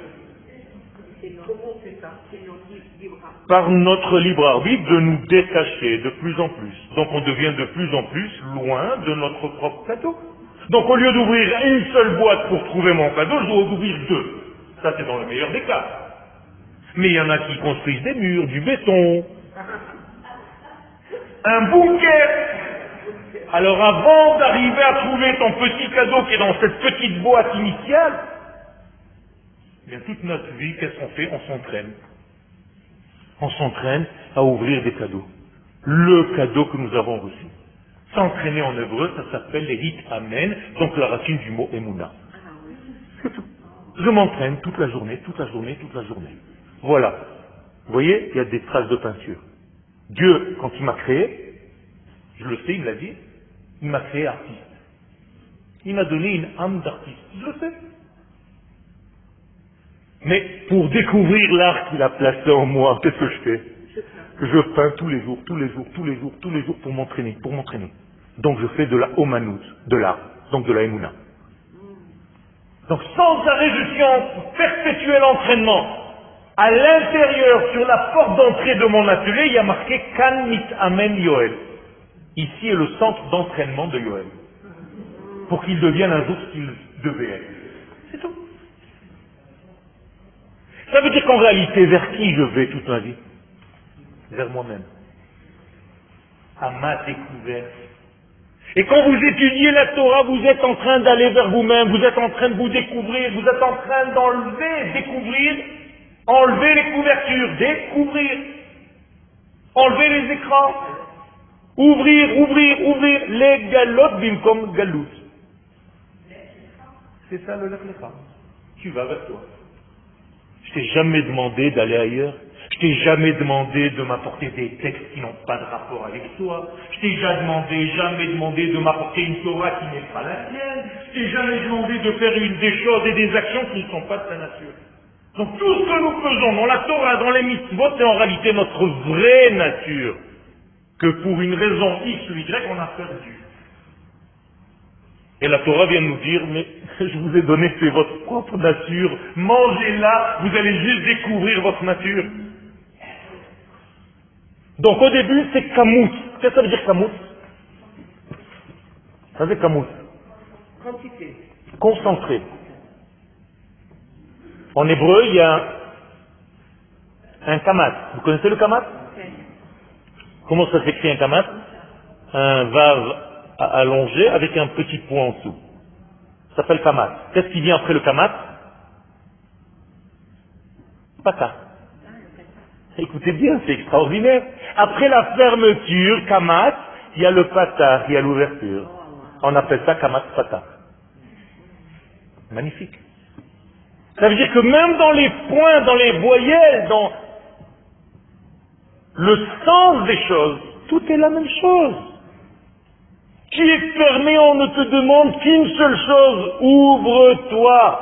Par notre libre arbitre, de nous détacher de plus en plus. Donc on devient de plus en plus loin de notre propre cadeau. Donc au lieu d'ouvrir une seule boîte pour trouver mon cadeau, je dois ouvrir deux. Ça c'est dans le meilleur des cas. Mais il y en a qui construisent des murs, du béton, un bunker. Alors avant d'arriver à trouver ton petit cadeau qui est dans cette petite boîte initiale, eh bien toute notre vie, qu'est-ce qu'on fait? On s'entraîne. On s'entraîne à ouvrir des cadeaux. Le cadeau que nous avons reçu. S'entraîner en hébreu, ça s'appelle les hit amen, donc la racine du mot emuna. C'est tout. Je m'entraîne toute la journée, toute la journée, toute la journée. Voilà. Vous voyez, il y a des traces de peinture. Dieu, quand il m'a créé, je le sais, il me l'a dit, il m'a créé artiste. Il m'a donné une âme d'artiste. Je le sais. Mais pour découvrir l'art qu'il a placé en moi, qu'est-ce que je fais? que je peins tous les jours, tous les jours, tous les jours, tous les jours pour m'entraîner, pour m'entraîner. Donc je fais de la omanout, de l'art, donc de la émouna. Donc sans arrêt, je suis en perpétuel entraînement. À l'intérieur, sur la porte d'entrée de mon atelier, il y a marqué Kan mit amen Yoel. Ici est le centre d'entraînement de Yoel. Pour qu'il devienne un jour ce qu'il devait être. C'est tout. Ça veut dire qu'en réalité, vers qui je vais toute ma vie? Vers moi-même. À ma découverte. Et quand vous étudiez la Torah, vous êtes en train d'aller vers vous-même, vous êtes en train de vous découvrir, vous êtes en train d'enlever, découvrir, enlever les couvertures, découvrir, enlever les écrans, ouvrir, ouvrir, ouvrir, les galotes bimkom galout. C'est ça le lech-lecha. Tu vas vers toi. Je t'ai jamais demandé d'aller ailleurs. Je t'ai jamais demandé de m'apporter des textes qui n'ont pas de rapport avec toi. Je t'ai jamais demandé, jamais demandé de m'apporter une Torah qui n'est pas la tienne. Je t'ai jamais demandé de faire une des choses et des actions qui ne sont pas de ta nature. Donc tout ce que nous faisons dans la Torah, dans les mitzvot, c'est en réalité notre vraie nature, que pour une raison X ou Y, on a perdu. Et la Torah vient nous dire, mais je vous ai donné, c'est votre propre nature, mangez-la, vous allez juste découvrir votre nature. Donc au début, c'est kamut. Qu'est-ce que ça veut dire kamut? Ça veut dire kamut. Quantité. Concentré. En hébreu, il y a un kamat. Vous connaissez le kamat? Ok. Comment ça s'écrit un kamat? Un vav allongé avec un petit point en dessous. Ça s'appelle kamat. Qu'est-ce qui vient après le kamat? Pata. Écoutez bien, c'est extraordinaire. Après la fermeture, kamat, il y a le pata, il y a l'ouverture. On appelle ça kamat pata. Magnifique. Ça veut dire que même dans les points, dans les voyelles, dans le sens des choses, tout est la même chose. Qui est fermé, on ne te demande qu'une seule chose, ouvre-toi.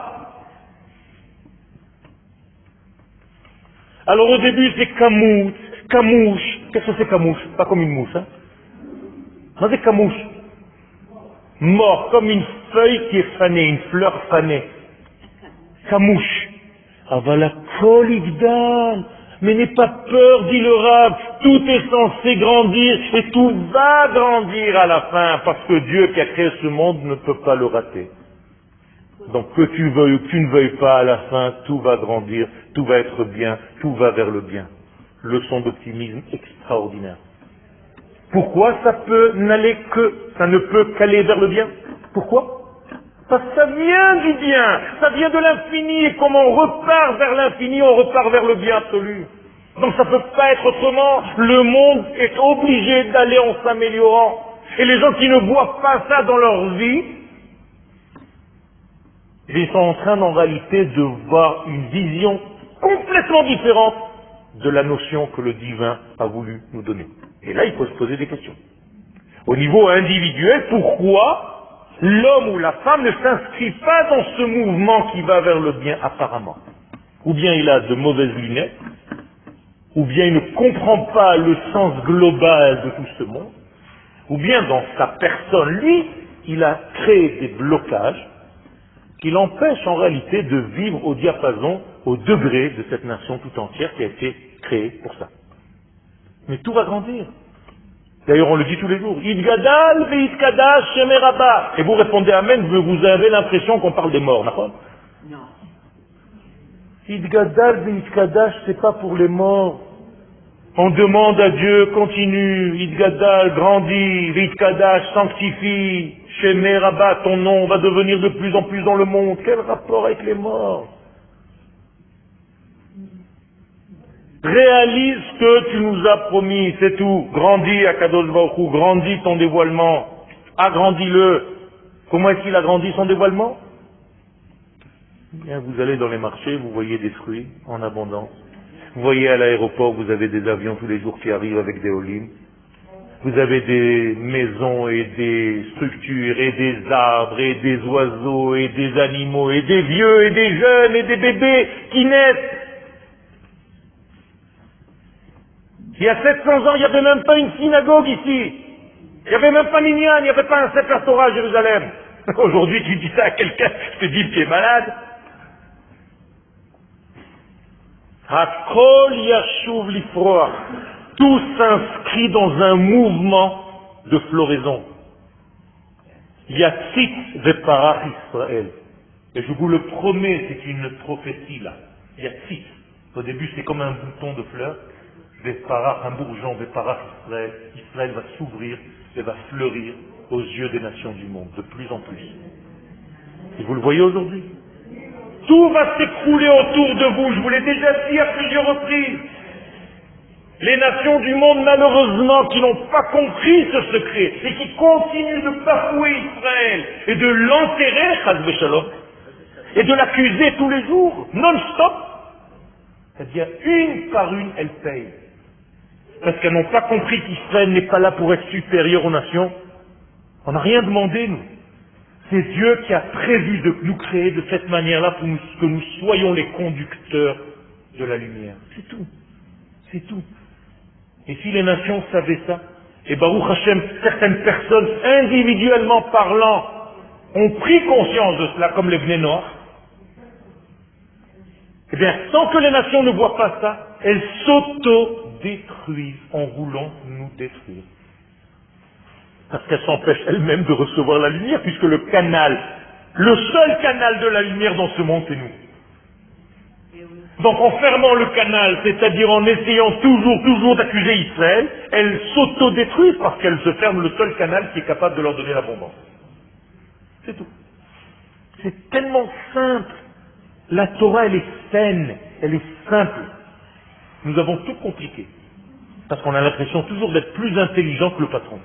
Alors au début c'est kamout, kamouche. Qu'est-ce que c'est kamouche? Pas comme une mouche, hein? Non, c'est kamouche. Mort, comme une feuille qui est fanée, une fleur fanée. Kamouche. Ah voilà, kolivdal. Mais n'aie pas peur, dit le Rav. Tout est censé grandir et tout va grandir à la fin parce que Dieu qui a créé ce monde ne peut pas le rater. Donc que tu veuilles ou que tu ne veuilles pas, à la fin, tout va grandir, tout va être bien, tout va vers le bien. Leçon d'optimisme extraordinaire. Pourquoi ça peut n'aller que, ça ne peut qu'aller vers le bien? Pourquoi? Parce que ça vient du bien, ça vient de l'infini, et comme on repart vers l'infini, on repart vers le bien absolu. Donc ça ne peut pas être autrement. Le monde est obligé d'aller en s'améliorant. Et les gens qui ne voient pas ça dans leur vie, ils sont en train en réalité de voir une vision complètement différente de la notion que le divin a voulu nous donner. Et là, il faut se poser des questions. Au niveau individuel, pourquoi l'homme ou la femme ne s'inscrit pas dans ce mouvement qui va vers le bien apparemment? Ou bien il a de mauvaises lunettes, ou bien il ne comprend pas le sens global de tout ce monde, ou bien dans sa personne, lui, il a créé des blocages qui l'empêchent en réalité de vivre au diapason, au degré de cette nation tout entière qui a été créée pour ça. Mais tout va grandir. D'ailleurs, on le dit tous les jours. Idgadal ve'itkadash shemeraba. Et vous répondez Amen, vous avez l'impression qu'on parle des morts, d'accord? Non. Idgadal ve'itkadash, c'est pas pour les morts. On demande à Dieu, continue, Idgadal, grandis, ve'itkadash, sanctifie, shemeraba, ton nom va devenir de plus en plus dans le monde. Quel rapport avec les morts? Réalise ce que tu nous as promis, c'est tout. Grandis, Akadosh Baruch Hu, grandis ton dévoilement. Agrandis-le. Comment est-ce qu'il agrandit son dévoilement? Bien, vous allez dans les marchés, vous voyez des fruits en abondance. Vous voyez à l'aéroport, vous avez des avions tous les jours qui arrivent avec des olives. Vous avez des maisons et des structures et des arbres et des oiseaux et des animaux et des vieux et des jeunes et des bébés qui naissent. Il y a sept cents ans, il n'y avait même pas une synagogue ici. Il n'y avait même pas Minyan, il n'y avait pas un Sefer Torah à Jérusalem. Aujourd'hui, tu dis ça à quelqu'un, je te dis qu'il est malade. Hakol yashuv lifroach. Tout s'inscrit dans un mouvement de floraison. Yatzit veparach Israël. Et je vous le promets, c'est une prophétie là. Yatzit. Au début, c'est comme un bouton de fleurs. Veparach, un bourgeon, veparach Israël. Israël va s'ouvrir et va fleurir aux yeux des nations du monde, de plus en plus. Et vous le voyez aujourd'hui. Tout va s'écrouler autour de vous, je vous l'ai déjà dit à plusieurs reprises. Les nations du monde, malheureusement, qui n'ont pas compris ce secret, et qui continuent de bafouer Israël, et de l'enterrer, chas v'shalom, et de l'accuser tous les jours, non-stop, c'est-à-dire une par une, elles payent. Parce qu'elles n'ont pas compris qu'Israël n'est pas là pour être supérieur aux nations. On n'a rien demandé, nous. C'est Dieu qui a prévu de nous créer de cette manière-là pour nous- que nous soyons les conducteurs de la lumière. C'est tout. C'est tout. Et si les nations savaient ça, et Baruch Hashem, certaines personnes, individuellement parlant, ont pris conscience de cela, comme les Bnei Noach, eh bien, tant que les nations ne voient pas ça, elles s'auto-détruisent en voulant nous détruire. Parce qu'elles s'empêchent elles-mêmes de recevoir la lumière, puisque le canal, le seul canal de la lumière dans ce monde, c'est nous. Donc en fermant le canal, c'est-à-dire en essayant toujours, toujours d'accuser Israël, elles s'auto-détruisent parce qu'elles se ferment le seul canal qui est capable de leur donner l'abondance. C'est tout. C'est tellement simple. La Torah, elle est saine, elle est simple. Nous avons tout compliqué. Parce qu'on a l'impression toujours d'être plus intelligent que le patron.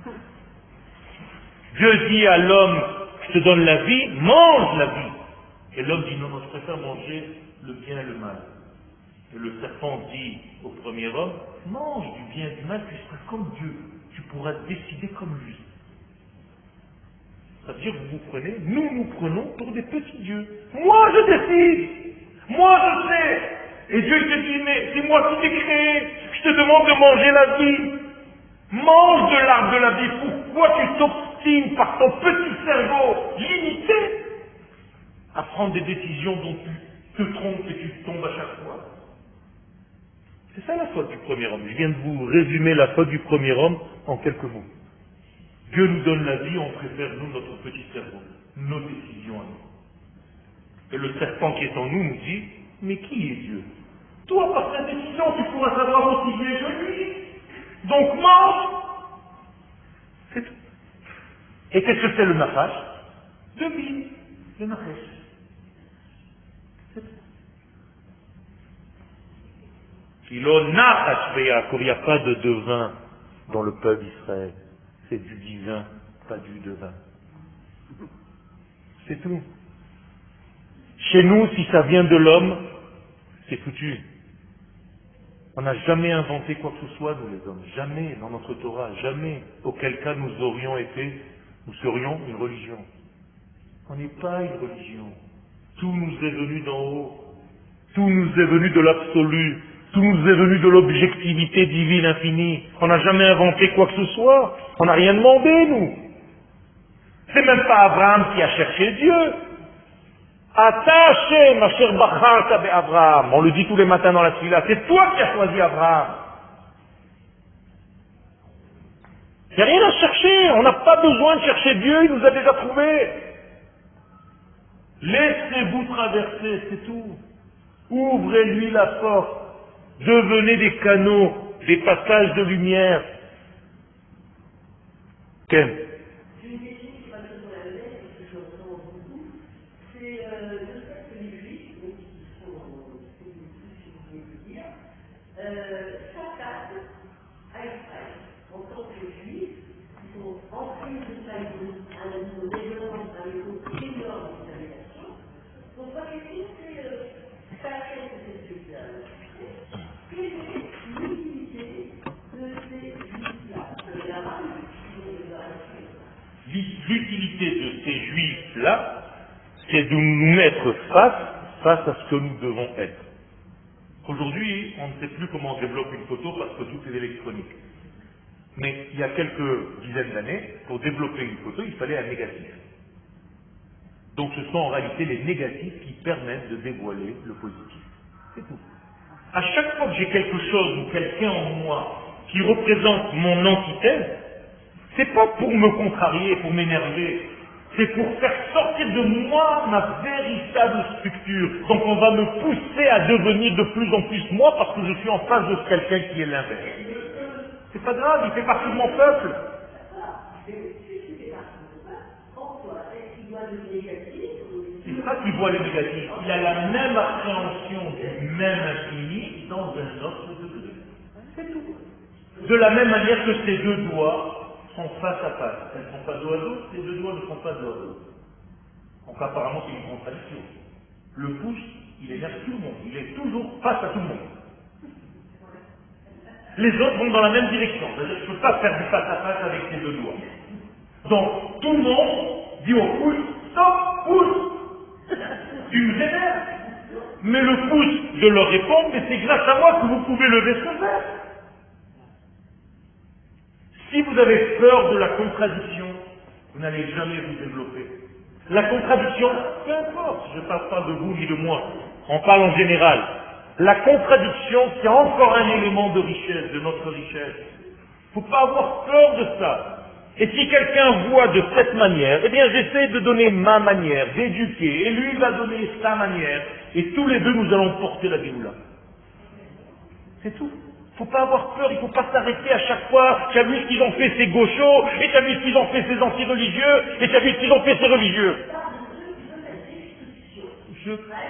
Dieu dit à l'homme, je te donne la vie, mange la vie. Et l'homme dit, non, non, je préfère manger le bien et le mal. Et le serpent dit au premier homme, mange du bien et du mal, tu seras comme Dieu. Tu pourras décider comme lui. C'est-à-dire, vous vous prenez, nous nous prenons pour des petits dieux. Moi je décide. Moi je sais. Et Dieu te dit, mais c'est moi qui t'ai créé. Je te demande de manger la vie. Mange de l'arbre de la vie. Pourquoi tu t'obstines par ton petit cerveau limité à prendre des décisions dont tu te trompes et tu tombes à chaque fois? C'est ça la faute du premier homme. Je viens de vous résumer la faute du premier homme en quelques mots. Dieu nous donne la vie, on préfère nous notre petit cerveau, nos décisions à nous. Et le serpent qui est en nous nous dit, mais qui est Dieu? Toi, par ta décision, tu pourras savoir aussi bien que lui. Donc mange. C'est tout. Et qu'est-ce que c'est le nachash? De vie, le nachash. C'est tout. Il n'y a pas de devin dans le peuple d'Israël. C'est du divin, pas du devin. C'est tout. Chez nous, si ça vient de l'homme, c'est foutu. On n'a jamais inventé quoi que ce soit, nous les hommes. Jamais dans notre Torah, jamais. Auquel cas nous aurions été, nous serions une religion. On n'est pas une religion. Tout nous est venu d'en haut. Tout nous est venu de l'absolu. Tout nous est venu de l'objectivité divine infinie. On n'a jamais inventé quoi que ce soit. On n'a rien demandé, nous. C'est même pas Abraham qui a cherché Dieu. Ata Hashem, Asher Bacharta be'Abraham. On le dit tous les matins dans la Tfila. C'est toi qui as choisi Abraham. Il n'y a rien à chercher. On n'a pas besoin de chercher Dieu. Il nous a déjà trouvé. Laissez-vous traverser, c'est tout. Ouvrez-lui la porte. Devenez des canaux, des passages de lumière. Ken. J'ai une question qui va se la tête, parce que j'entends beaucoup. C'est euh, le fait que les juifs, donc, qui sont, c'est le plus, si vous voulez le dire, euh, s'attaquent à Israël. En tant que juifs, ils sont entrés de ça à un niveau d'énorme, à un niveau énorme de navigation. Donc ma question c'est, euh, pas quelle que cette juif-là, quelle est l'utilité de ces juifs-là? De la rame, qui ont des orations. L'utilité de ces juifs-là, c'est de nous mettre face, face à ce que nous devons être. Aujourd'hui, on ne sait plus comment on développe une photo parce que tout est électronique. Mais il y a quelques dizaines d'années, pour développer une photo, il fallait un négatif. Donc ce sont en réalité les négatifs qui permettent de dévoiler le positif. C'est tout. À chaque fois que j'ai quelque chose ou quelqu'un en moi qui représente mon antithèse, c'est pas pour me contrarier, pour m'énerver, c'est pour faire sortir de moi ma véritable structure. Donc on va me pousser à devenir de plus en plus moi parce que je suis en face de quelqu'un qui est l'inverse. C'est pas grave, il fait partie de mon peuple. C'est ça qui voit le négatif. Il a la même appréhension du même infini dans un autre degré. C'est tout. De la même manière que ces deux doigts sont face à face. Elles ne sont pas dos à dos, ces deux doigts ne sont pas dos à dos. Donc apparemment c'est une contradiction. Le pouce, il énerve tout le monde. Il est toujours face à tout le monde. Les autres vont dans la même direction. C'est-à-dire que je ne peux pas faire du face à face avec ces deux doigts. Donc tout le monde dit au pouce, stop, pouce. Tu me vénères. Mais le pouce de leur répondre, mais c'est grâce à moi que vous pouvez lever ce verre. Si vous avez peur de la contradiction, vous n'allez jamais vous développer. La contradiction, peu importe, je ne parle pas de vous ni de moi, on parle en général. La contradiction, c'est encore un élément de richesse, de notre richesse. Il ne faut pas avoir peur de ça. Et si quelqu'un voit de cette manière, eh bien j'essaie de donner ma manière, d'éduquer, et lui va donner sa manière, et tous les deux nous allons porter la Géoula. C'est tout. Il ne faut pas avoir peur, il ne faut pas s'arrêter à chaque fois. Tu as vu ce qu'ils ont fait ces gauchos, et tu as vu ce qu'ils ont fait ces anti-religieux, et tu as vu ce qu'ils ont fait ces religieux. Je...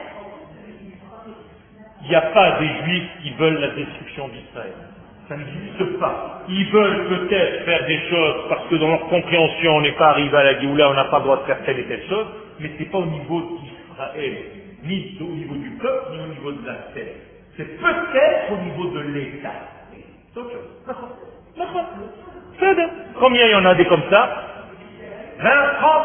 Il n'y a pas des juifs qui veulent la destruction d'Israël. Ça n'existe pas. Ils veulent peut-être faire des choses parce que dans leur compréhension on n'est pas arrivé à la Géoula, on n'a pas le droit de faire telle et telle chose, mais ce n'est pas au niveau d'Israël, ni au niveau du peuple, ni au niveau de la terre. C'est peut-être au niveau de l'État. C'est autre chose. D'accord. D'accord. Combien il y en a des comme ça? vingt, trente.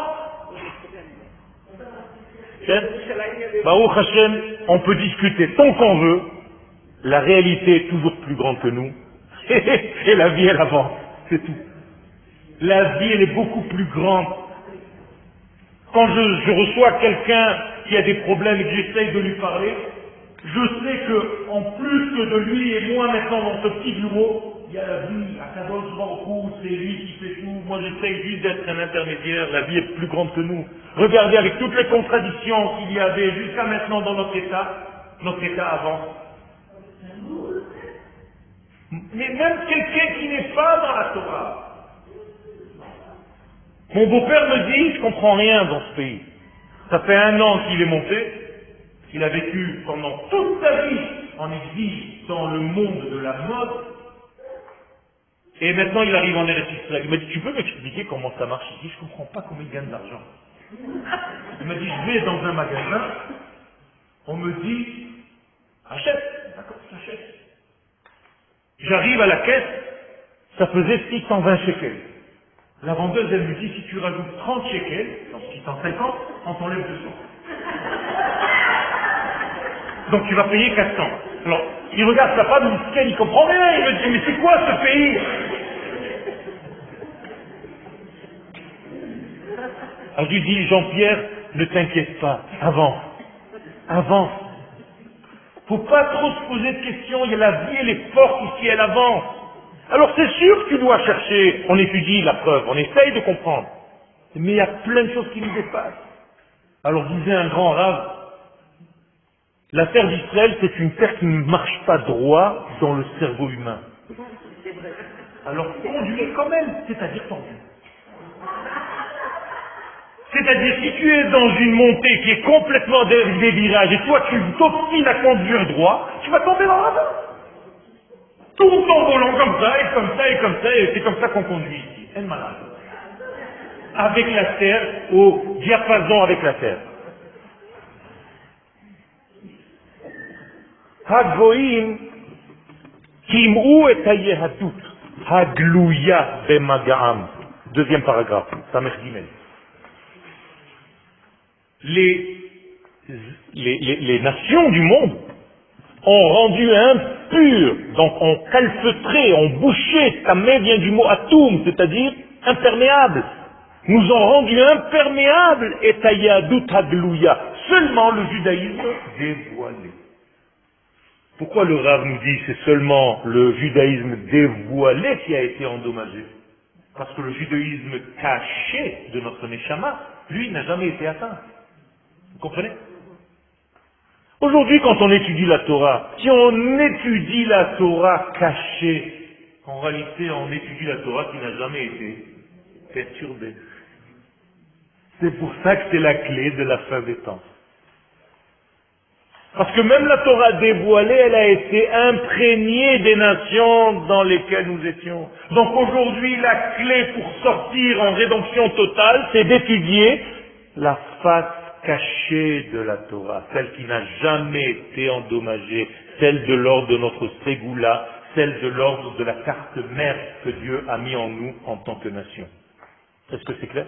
Baruch Hashem, on peut discuter tant qu'on veut, la réalité est toujours plus grande que nous, et la vie elle avance, c'est tout. La vie elle est beaucoup plus grande. Quand je, je reçois quelqu'un qui a des problèmes et que j'essaye de lui parler, je sais que en plus que de lui et moi maintenant dans ce petit bureau, il y a la vie, à Kadosh Baruch Hu, c'est lui qui fait tout, moi j'essaye juste d'être un intermédiaire, la vie est plus grande que nous. Regardez avec toutes les contradictions qu'il y avait jusqu'à maintenant dans notre état, notre état avance. Mais même quelqu'un qui n'est pas dans la Torah. Mon beau-père me dit, je comprends rien dans ce pays. Ça fait un an qu'il est monté, il a vécu pendant toute sa vie en exil dans le monde de la mode, et maintenant il arrive en Eretz Israël. Il m'a dit, tu peux m'expliquer comment ça marche ici? Je ne comprends pas comment il gagne de l'argent. Il m'a dit, je vais dans un magasin, on me dit, achète, d'accord, j'achète. J'arrive à la caisse, ça faisait six cent vingt shekels. La vendeuse, elle me dit, si tu rajoutes trente shekels, donc six cent cinquante, on t'enlève deux cents. Donc tu vas payer quatre cents. Alors, il regarde sa femme, il dit, il comprend rien, il me dit, mais c'est quoi ce pays? Alors je lui dis, Jean-Pierre, ne t'inquiète pas, avance, avance. Faut pas trop se poser de questions, il y a la vie, elle est forte ici, elle avance. Alors c'est sûr que tu dois chercher, on étudie la preuve, on essaye de comprendre. Mais il y a plein de choses qui nous dépassent. Alors disait un grand rave, la terre d'Israël, c'est une terre qui ne marche pas droit dans le cerveau humain. Alors conduis comme elle, c'est-à-dire tordu. C'est-à-dire si tu es dans une montée qui est complètement des, des virages et toi tu t'obstines à conduire droit, tu vas tomber dans la ravin. Tourne ton volant comme ça, et comme ça, et comme ça, et c'est comme ça qu'on conduit ici. Elle malade. Avec la terre, au diapason avec la terre. Hagvoim kim'u et hayehadut hagluya bemaga'am. Deuxième paragraphe, Samer Gimel. Les, les, les, les nations du monde, ont rendu impur, donc ont calfeutré, ont bouché, tamé vient du mot atum, c'est-à-dire imperméable, nous ont rendu imperméables et tayadut haglouya, seulement le judaïsme dévoilé. Pourquoi le Rav nous dit c'est seulement le judaïsme dévoilé qui a été endommagé? Parce que le judaïsme caché de notre Neshama, lui, n'a jamais été atteint. Vous comprenez? Aujourd'hui, quand on étudie la Torah, si on étudie la Torah cachée, en réalité, on étudie la Torah qui n'a jamais été perturbée. C'est pour ça que c'est la clé de la fin des temps. Parce que même la Torah dévoilée, elle a été imprégnée des nations dans lesquelles nous étions. Donc aujourd'hui, la clé pour sortir en rédemption totale, c'est d'étudier la face cachée de la Torah, celle qui n'a jamais été endommagée, celle de l'ordre de notre Ségoula, celle de l'ordre de la carte mère que Dieu a mis en nous en tant que nation. Est-ce que c'est clair?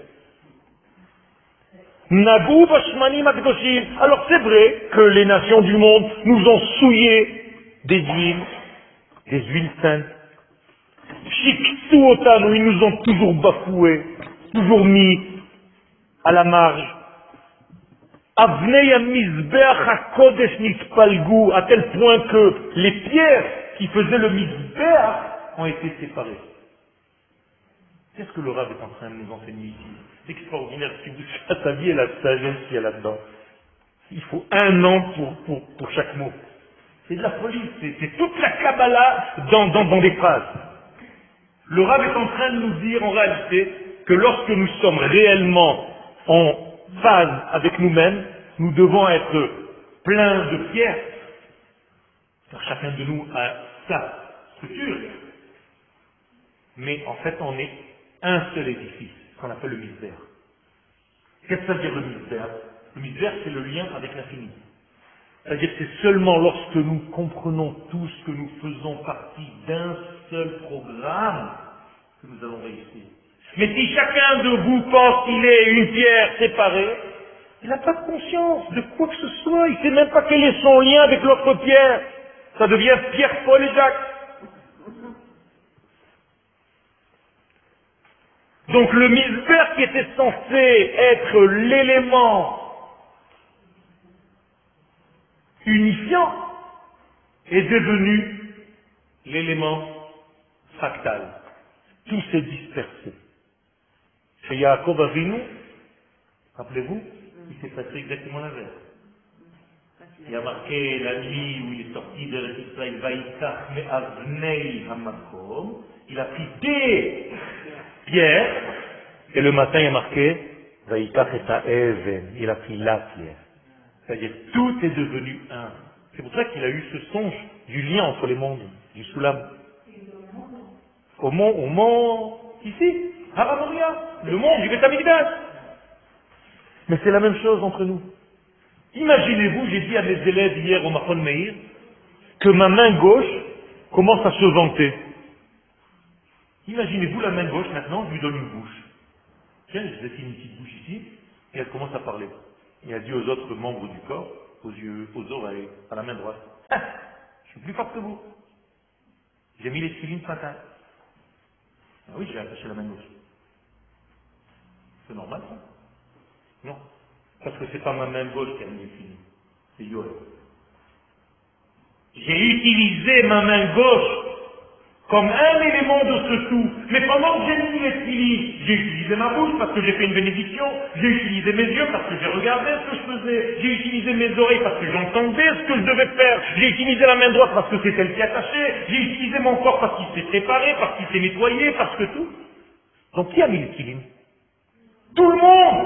Nagou bashmanim akdoshim. Alors c'est vrai que les nations du monde nous ont souillé des huiles, des huiles saintes. Shiksu otanu, ils nous ont toujours bafoués, toujours mis à la marge. Avnei hamizbeach hakodesh nitpalgu, à tel point que les pierres qui faisaient le mizbeach ont été séparées. Qu'est-ce que le Rav est en train de nous enseigner ici? C'est extraordinaire. Si vous saviez la sagesse qu'il y a là-dedans. Il faut un an pour, pour, pour chaque mot. C'est de la folie. C'est, c'est toute la Kabbalah dans, dans, dans des phrases. Le Rav est en train de nous dire en réalité que lorsque nous sommes réellement en phase avec nous-mêmes, nous devons être pleins de pierres. Car chacun de nous a sa structure. Mais en fait, on est un seul édifice, qu'on appelle le mystère. Qu'est-ce que ça veut dire le mystère? Le mystère, c'est le lien avec l'infini. C'est-à-dire que c'est seulement lorsque nous comprenons tous que nous faisons partie d'un seul programme que nous allons réussir. Mais si chacun de vous pense qu'il est une pierre séparée, il n'a pas de conscience de quoi que ce soit, il ne sait même pas quel est son lien avec l'autre pierre. Ça devient Pierre, Paul et Jacques. Donc le misbère qui était censé être l'élément unifiant est devenu l'élément fractal. Tout s'est dispersé. Chez Yaakov Avinu, rappelez-vous, il s'est passé exactement l'inverse. Il y a marqué la nuit où il est sorti de l'Israël, Vaïkach me'avnei hamakom, il a pris des pierres, et le matin il y a marqué Vaïkach et ha'even, il a pris la pierre. C'est-à-dire tout est devenu un. C'est pour ça qu'il a eu ce songe du lien entre les mondes, du Soulam. Au mont, au mont, ici, Haramoria, le monde du Beth Amikdash. Mais c'est la même chose entre nous. Imaginez-vous, j'ai dit à mes élèves hier au Machon Meir, que ma main gauche commence à se vanter. Imaginez-vous la main gauche, maintenant, je lui donne une bouche. Tiens, je dessine une petite bouche ici, et elle commence à parler. Et elle dit aux autres membres du corps, aux yeux, aux oreilles, à la main droite, ah, je suis plus fort que vous. J'ai mis les filines fatales. Ah oui, j'ai attaché la main gauche. C'est normal, ça? Non. Parce que c'est pas ma main gauche qui a mis les filines. C'est Yoel. J'ai utilisé ma main gauche comme un élément de ce tout. Mais pendant que j'ai mis les filines, j'ai utilisé ma bouche parce que j'ai fait une bénédiction, j'ai utilisé mes yeux parce que j'ai regardé ce que je faisais, j'ai utilisé mes oreilles parce que j'entendais ce que je devais faire, j'ai utilisé la main droite parce que c'est elle qui attachait, j'ai utilisé mon corps parce qu'il s'est préparé, parce qu'il s'est nettoyé, parce que tout. Donc qui a mis les filines? Tout le monde!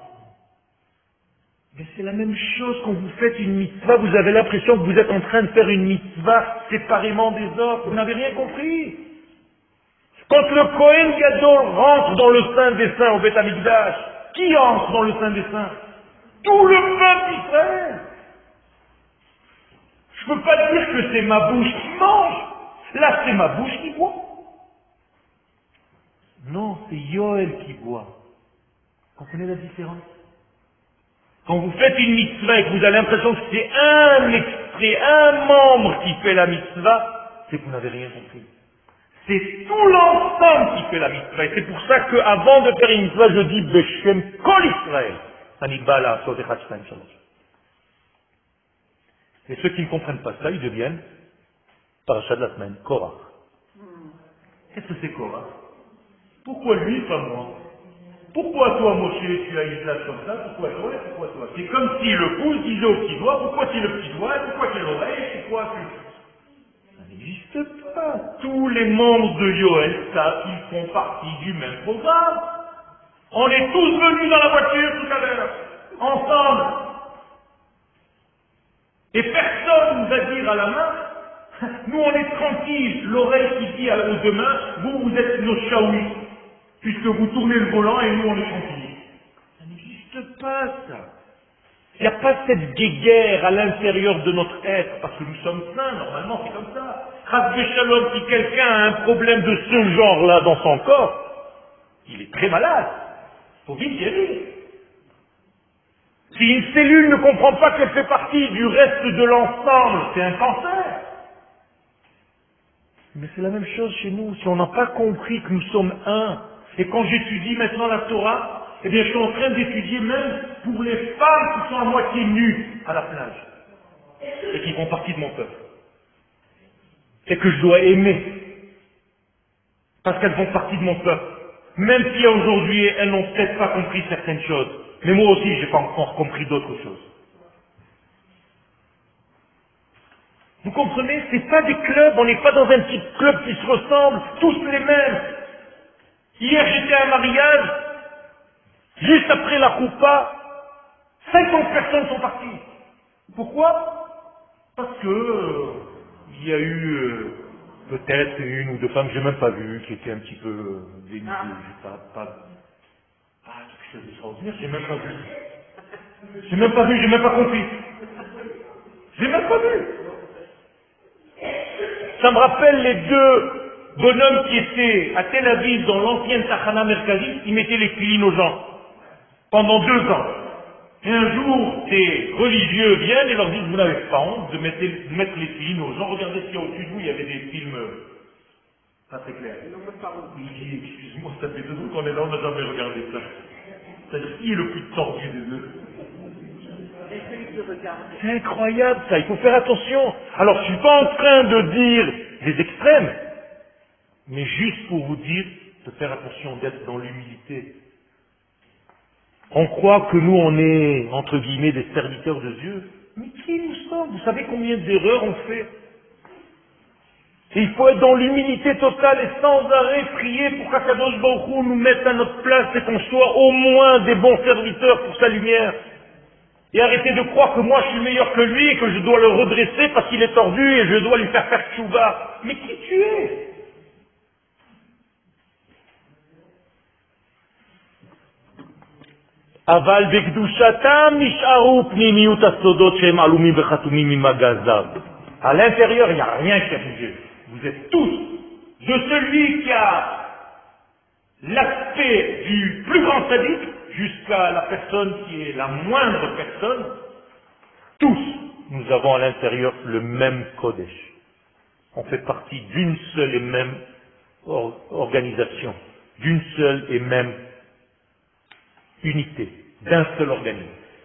Mais c'est la même chose quand vous faites une mitzvah, vous avez l'impression que vous êtes en train de faire une mitzvah séparément des autres. Vous n'avez rien compris. Quand le Kohen Gadol rentre dans le Saint des Saints au Beth Amikdash, qui entre dans le Saint des Saints? Tout le peuple d'Israël. Je ne peux pas dire que c'est ma bouche qui mange. Là, c'est ma bouche qui boit. Non, c'est Yoel qui boit. Vous comprenez la différence? Quand vous faites une mitzvah et que vous avez l'impression que c'est un extrait c'est un membre qui fait la mitzvah, c'est que vous n'avez rien compris. C'est tout l'ensemble qui fait la mitzvah. Et c'est pour ça qu'avant de faire une mitzvah, je dis Beshem Kol Israël. Anibala, Sotechat Shtaim Shalosh. Et ceux qui ne comprennent pas ça, ils deviennent parachat de la semaine, Korah. Qu'est-ce que c'est Korah? Pourquoi lui, pas moi? Pourquoi toi, Moshe, tu as une place comme ça? Pourquoi toi et pourquoi toi? C'est comme si le pouce disait au petit doigt, pourquoi c'est le petit doigt, pourquoi c'est l'oreille, pourquoi c'est... Ça n'existe pas. Tous les membres de Yoel savent qu'ils font partie du même programme. On est tous venus dans la voiture tout à l'heure, ensemble. Et personne ne va dire à la main, nous on est tranquille, l'oreille qui dit aux deux mains, vous, vous êtes nos Shaoui, puisque vous tournez le volant et nous on est tranquille. Ça n'existe pas ça. Il n'y a pas cette guéguerre à l'intérieur de notre être, parce que nous sommes saints, normalement c'est comme ça. Chas Shalom, si quelqu'un a un problème de ce genre-là dans son corps, il est très malade. Il faut vite guérir. Si une cellule ne comprend pas qu'elle fait partie du reste de l'ensemble, c'est un cancer. Mais c'est la même chose chez nous. Si on n'a pas compris que nous sommes un, et quand j'étudie maintenant la Torah, eh bien je suis en train d'étudier même pour les femmes qui sont à moitié nues à la plage, et qui font partie de mon peuple, et que je dois aimer, parce qu'elles font partie de mon peuple. Même si aujourd'hui elles n'ont peut-être pas compris certaines choses, mais moi aussi j'ai pas encore compris d'autres choses. Vous comprenez? C'est pas des clubs, on n'est pas dans un petit club qui se ressemble, tous les mêmes. Hier j'étais à un mariage, juste après la Koupa, cinquante personnes sont parties. Pourquoi? Parce que euh, il y a eu euh, peut-être une ou deux femmes que j'ai même pas vues, qui étaient un petit peu euh, dénudées, j'ai pas, pas, ah, quelque chose d'extraordinaire, j'ai même pas vu. J'ai même pas vu, j'ai même pas compris. J'ai même pas vu. Ça me rappelle les deux bonhommes qui étaient à Tel Aviv dans l'ancienne Tachana Merkazit, ils mettaient les filines aux gens pendant deux ans. Et un jour, des religieux viennent et leur disent, vous n'avez pas honte de mettre, de mettre les filines aux gens, regardez s'il y a au-dessus de vous, il y avait des films euh, pas très clairs. Il dit, excuse-moi, ça fait deux ans qu'on est là, on n'a jamais regardé ça. C'est-à-dire, qui est le plus tordu des deux? C'est incroyable ça, il faut faire attention. Alors je ne suis pas en train de dire des extrêmes, mais juste pour vous dire de faire attention, d'être dans l'humilité. On croit que nous on est, entre guillemets, des serviteurs de Dieu. Mais qui nous sommes? Vous savez combien d'erreurs on fait? Et il faut être dans l'humilité totale et sans arrêt prier pour qu'Akadosh Baruch Hu nous mette à notre place et qu'on soit au moins des bons serviteurs pour sa lumière. Et arrêtez de croire que moi je suis meilleur que lui et que je dois le redresser parce qu'il est tordu et je dois lui faire faire tchouva. Mais qui tu es? Aval bekdushatam nisharu pnimiut asodot shem alumim vechatumim imagazav. À l'intérieur, il n'y a rien qui a bougé. Vous êtes tous de celui qui a l'aspect du plus grand sadique jusqu'à la personne qui est la moindre personne. Tous, nous avons à l'intérieur le même Kodesh. On fait partie d'une seule et même or- organisation, d'une seule et même unité, d'un seul organisme.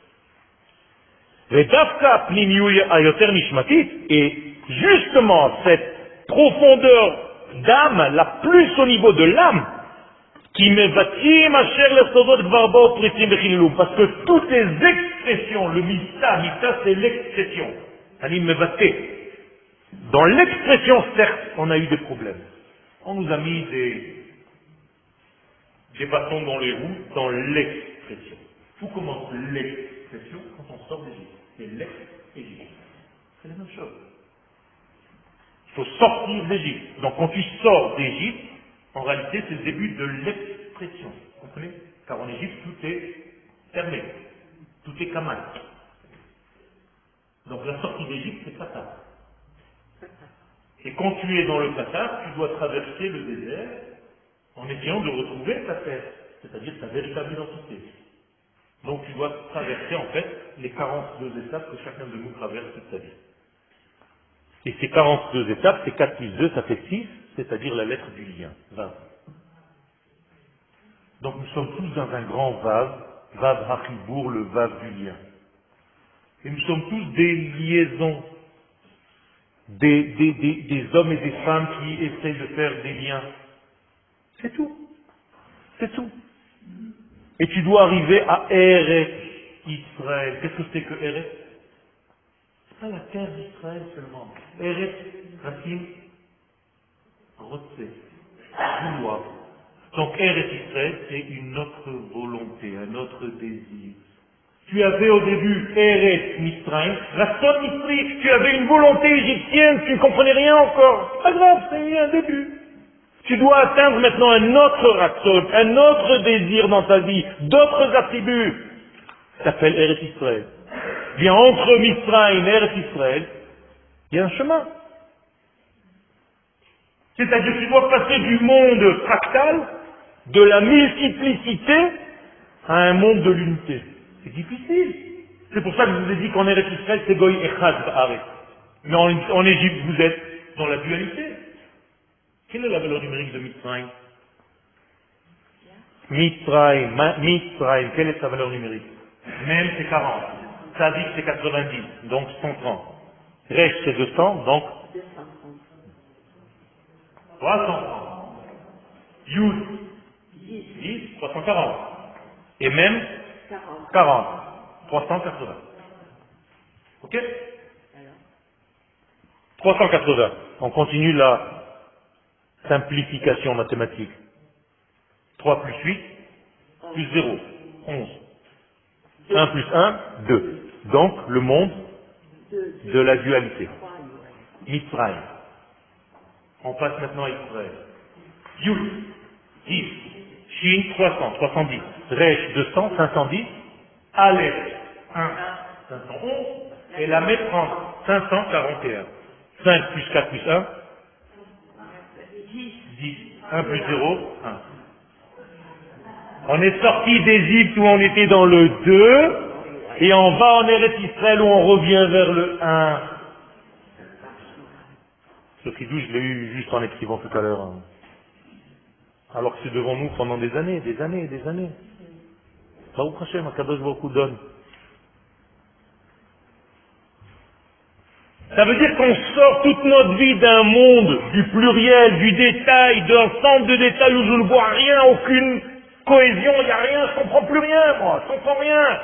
Vedavka pnimiyu ayoter nishmatit, et justement cette profondeur d'âme, la plus au niveau de l'âme, qui mevatim asher lesodot gvarbo pritim bechililum, parce que toutes les expressions, le mita, mita c'est l'expression, ani mevaté. Dans l'expression, certes, on a eu des problèmes. On nous a mis des, des bâtons dans les roues dans l'expression. Où commence l'expression? Quand on sort d'Égypte. C'est l'ex-Égypte. C'est la même chose. Il faut sortir d'Égypte. Donc quand tu sors d'Égypte, en réalité, c'est le début de l'expression. Vous comprenez? Car en Égypte, tout est fermé. Tout est kamal. Donc la sortie d'Égypte, c'est Qatar. Et quand tu es dans le Qatar, tu dois traverser le désert en essayant de retrouver ta terre, c'est-à-dire ta véritable identité. Donc tu dois traverser en fait les quarante-deux étapes que chacun de nous traverse toute sa vie. Et ces quarante-deux étapes, c'est quatre plus deux, ça fait six, c'est-à-dire la lettre du lien, vingt. Donc nous sommes tous dans un grand vase, vase Hachibour, le vase du lien. Et nous sommes tous des liaisons, des, des, des, des hommes et des femmes qui essayent de faire des liens. C'est tout. C'est tout. Et tu dois arriver à Eretz Israël. Qu'est-ce que c'est que Eretz? C'est pas la terre d'Israël seulement. Eretz, racine, Rotse, vouloir. Donc Eretz Israël, c'est une autre volonté, un autre désir. Tu avais au début Eretz Mitzrayim, Ratson Mitzri, tu avais une volonté égyptienne, tu ne comprenais rien encore. C'est pas grave, c'est un début. Tu dois atteindre maintenant un autre Ratson, un autre désir dans ta vie, d'autres attributs. Ça s'appelle Eretz Israël. Bien entre Mitzrayim et Eretz Israël, il y a un chemin. C'est-à-dire que tu dois passer du monde fractal, de la multiplicité, à un monde de l'unité. C'est difficile. C'est pour ça que je vous ai dit qu'en Eretz Israël, c'est Goy Echad Ba'aretz. Mais en, en Égypte, vous êtes dans la dualité. Quelle est la valeur numérique de Mitzrayim? Mitzrayim, Ma- Mitzrayim, quelle est sa valeur numérique? Même c'est quarante. Tzadik c'est quatre-vingt-dix, donc cent trente. Resh c'est deux cents, donc trois cent trente. Yud, dix, trois cent quarante. Et même quarante, trois cent quatre-vingts. Ok? trois cent quatre-vingts. On continue la simplification mathématique. trois plus huit, plus zéro, onze. un plus un, deux. Donc, le monde de la dualité. Mitzrayim. On passe maintenant à Israël. Yud, dix. Shin, trois cents, trois cent dix. Resh, deux cents, cinq cent dix. Aleph, un, cinq cent onze. Et la Met, trente, cinq cent quarante et un. cinq plus quatre plus un, dix. un plus zéro, un. On est sorti d'Égypte où on était dans le deux, et on va en Eretz Israël où on revient vers le un. Ce fidou, je l'ai eu juste en écrivant tout à l'heure. hein. Alors que c'est devant nous pendant des années, des années, des années. Baruch Hashem, Akadosh Baruch Hu donne. Ça veut dire qu'on sort toute notre vie d'un monde du pluriel, du détail, d'un centre de détails où je ne vois rien, aucune cohésion, il n'y a rien, je comprends plus rien, moi, je comprends rien.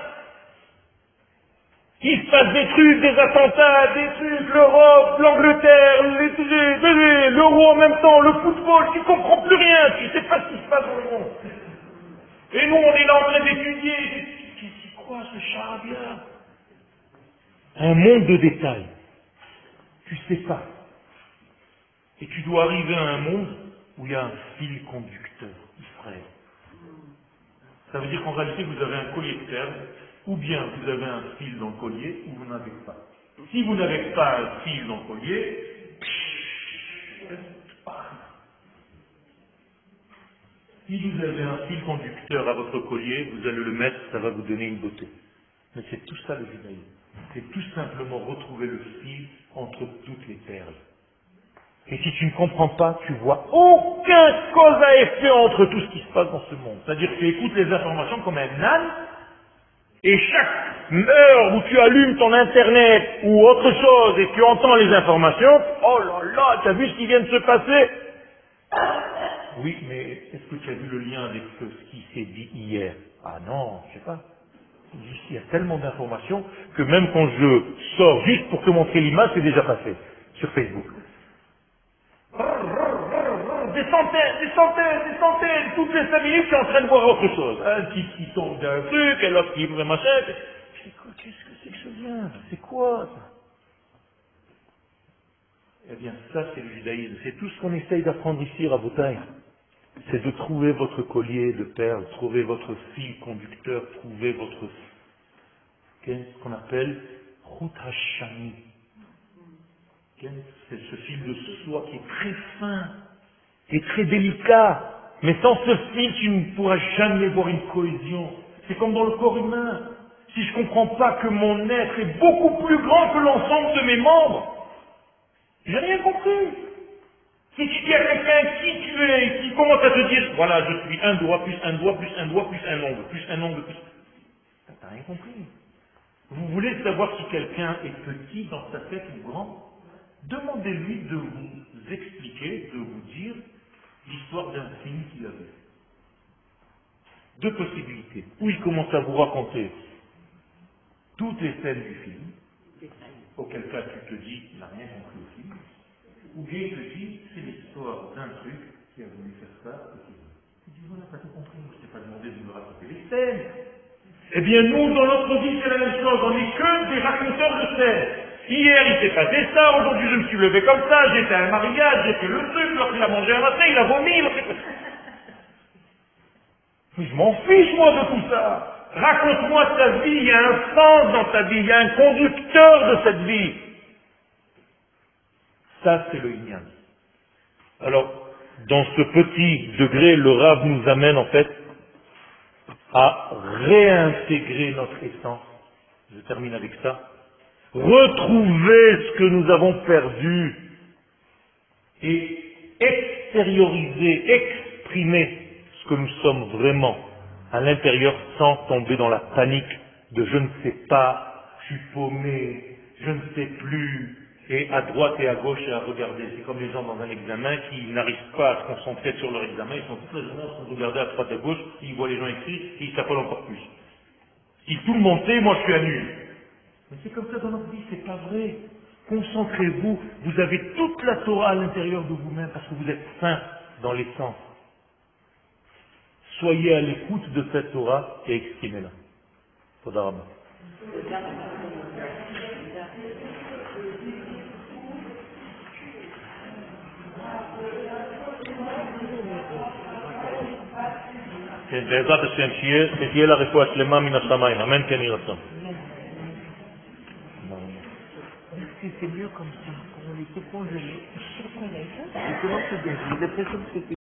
Il se passe des trucs, des attentats, des trucs, l'Europe, l'Angleterre, les- les- les- l'euro en même temps, le football, tu comprends plus rien, tu sais pas ce qui se passe dans le monde. Et nous, on est là en train d'étudier, c'est quoi ce charabia? Un monde de détails. Tu sais pas. Et tu dois arriver à un monde où il y a un fil conducteur, Israël. Ça veut dire qu'en réalité, vous avez un collier de perles, ou bien vous avez un fil dans le collier, ou vous n'en avez pas. Si vous n'avez pas un fil dans le collier, si vous avez un fil conducteur à votre collier, vous allez le mettre, ça va vous donner une beauté. Mais c'est tout ça le judaïsme. C'est tout simplement retrouver le fil entre toutes les perles. Et si tu ne comprends pas, tu vois aucun cause à effet entre tout ce qui se passe dans ce monde. C'est-à-dire que tu écoutes les informations comme un âne, et chaque heure où tu allumes ton internet ou autre chose et tu entends les informations, oh là là, tu as vu ce qui vient de se passer? Oui, mais est-ce que tu as vu le lien avec ce qui s'est dit hier? Ah non, je sais pas. Juste, il y a tellement d'informations que même quand je sors juste pour te montrer l'image, c'est déjà passé sur Facebook. Des centaines, des centaines, des centaines, toutes les cinq minutes, tu es en train de voir autre chose. Un type qui tombe d'un truc, et l'autre qui fait machin. Je dis, qu'est-ce que c'est que ce lien? C'est quoi ça? Eh bien, ça c'est le judaïsme. C'est tout ce qu'on essaye d'apprendre ici, Rabotai. C'est de trouver votre collier de perles, trouver votre fil conducteur, trouver votre, qu'est-ce qu'on appelle Chut Hashami. C'est ce fil de soie qui est très fin, qui est très délicat. Mais sans ce fil, tu ne pourras jamais voir une cohésion. C'est comme dans le corps humain. Si je ne comprends pas que mon être est beaucoup plus grand que l'ensemble de mes membres, J'ai rien compris. Si tu dis à quelqu'un qui tu es, qui commence à te dire, voilà, je suis un doigt, plus un doigt, plus un doigt, plus un ongle, plus un ongle, plus... T'as rien compris. Vous voulez savoir si quelqu'un est petit dans sa tête ou grand? Demandez-lui de vous expliquer, de vous dire l'histoire d'un film qu'il a vu. Deux possibilités. Ou il commence à vous raconter toutes les scènes du film, auquel cas tu te dis, il n'a rien compris au film, ou bien il te dit, c'est l'histoire d'un truc qui a voulu faire ça, et qui... Tu dis, voilà, t'as tout compris, je ne t'ai pas demandé de me raconter les scènes. Eh bien, nous, dans notre vie, c'est la même chose, on n'est que des raconteurs de scènes. Hier, il s'est passé ça, aujourd'hui, je me suis levé comme ça, j'ai fait un mariage, j'ai fait le truc, l'autre, il a mangé un matin, il a vomi, l'autre... Mais je m'en fiche, moi, de tout ça. Raconte-moi ta vie, il y a un sens dans ta vie, il y a un conducteur de cette vie. Ça, c'est le Inyan. Alors, dans ce petit degré, le Rav nous amène en fait à réintégrer notre essence. Je termine avec ça. Retrouver ce que nous avons perdu et extérioriser, exprimer ce que nous sommes vraiment à l'intérieur sans tomber dans la panique de je ne sais pas, je suis paumé, je ne sais plus, et à droite et à gauche et à regarder. C'est comme les gens dans un examen qui n'arrivent pas à se concentrer sur leur examen, ils sont toute la journée en train de regarder à droite et à gauche, ils voient les gens écrire et ils s'affolent encore plus. Si tout le monde sait, moi je suis à nul. Mais c'est comme ça dans notre vie, c'est pas vrai. Concentrez-vous, vous avez toute la Torah à l'intérieur de vous-même parce que vous êtes saint dans l'essence. Soyez à l'écoute de cette Torah et exprimez-la. Toda Rabba. כן, בעזרת השם, שתהיה לה רפואה שלמה מן השמיים, אמן כן יהי רצון. Si c'est mieux comme ça, quand on était congelé. Et comment c'est bien? J'ai l'impression que c'était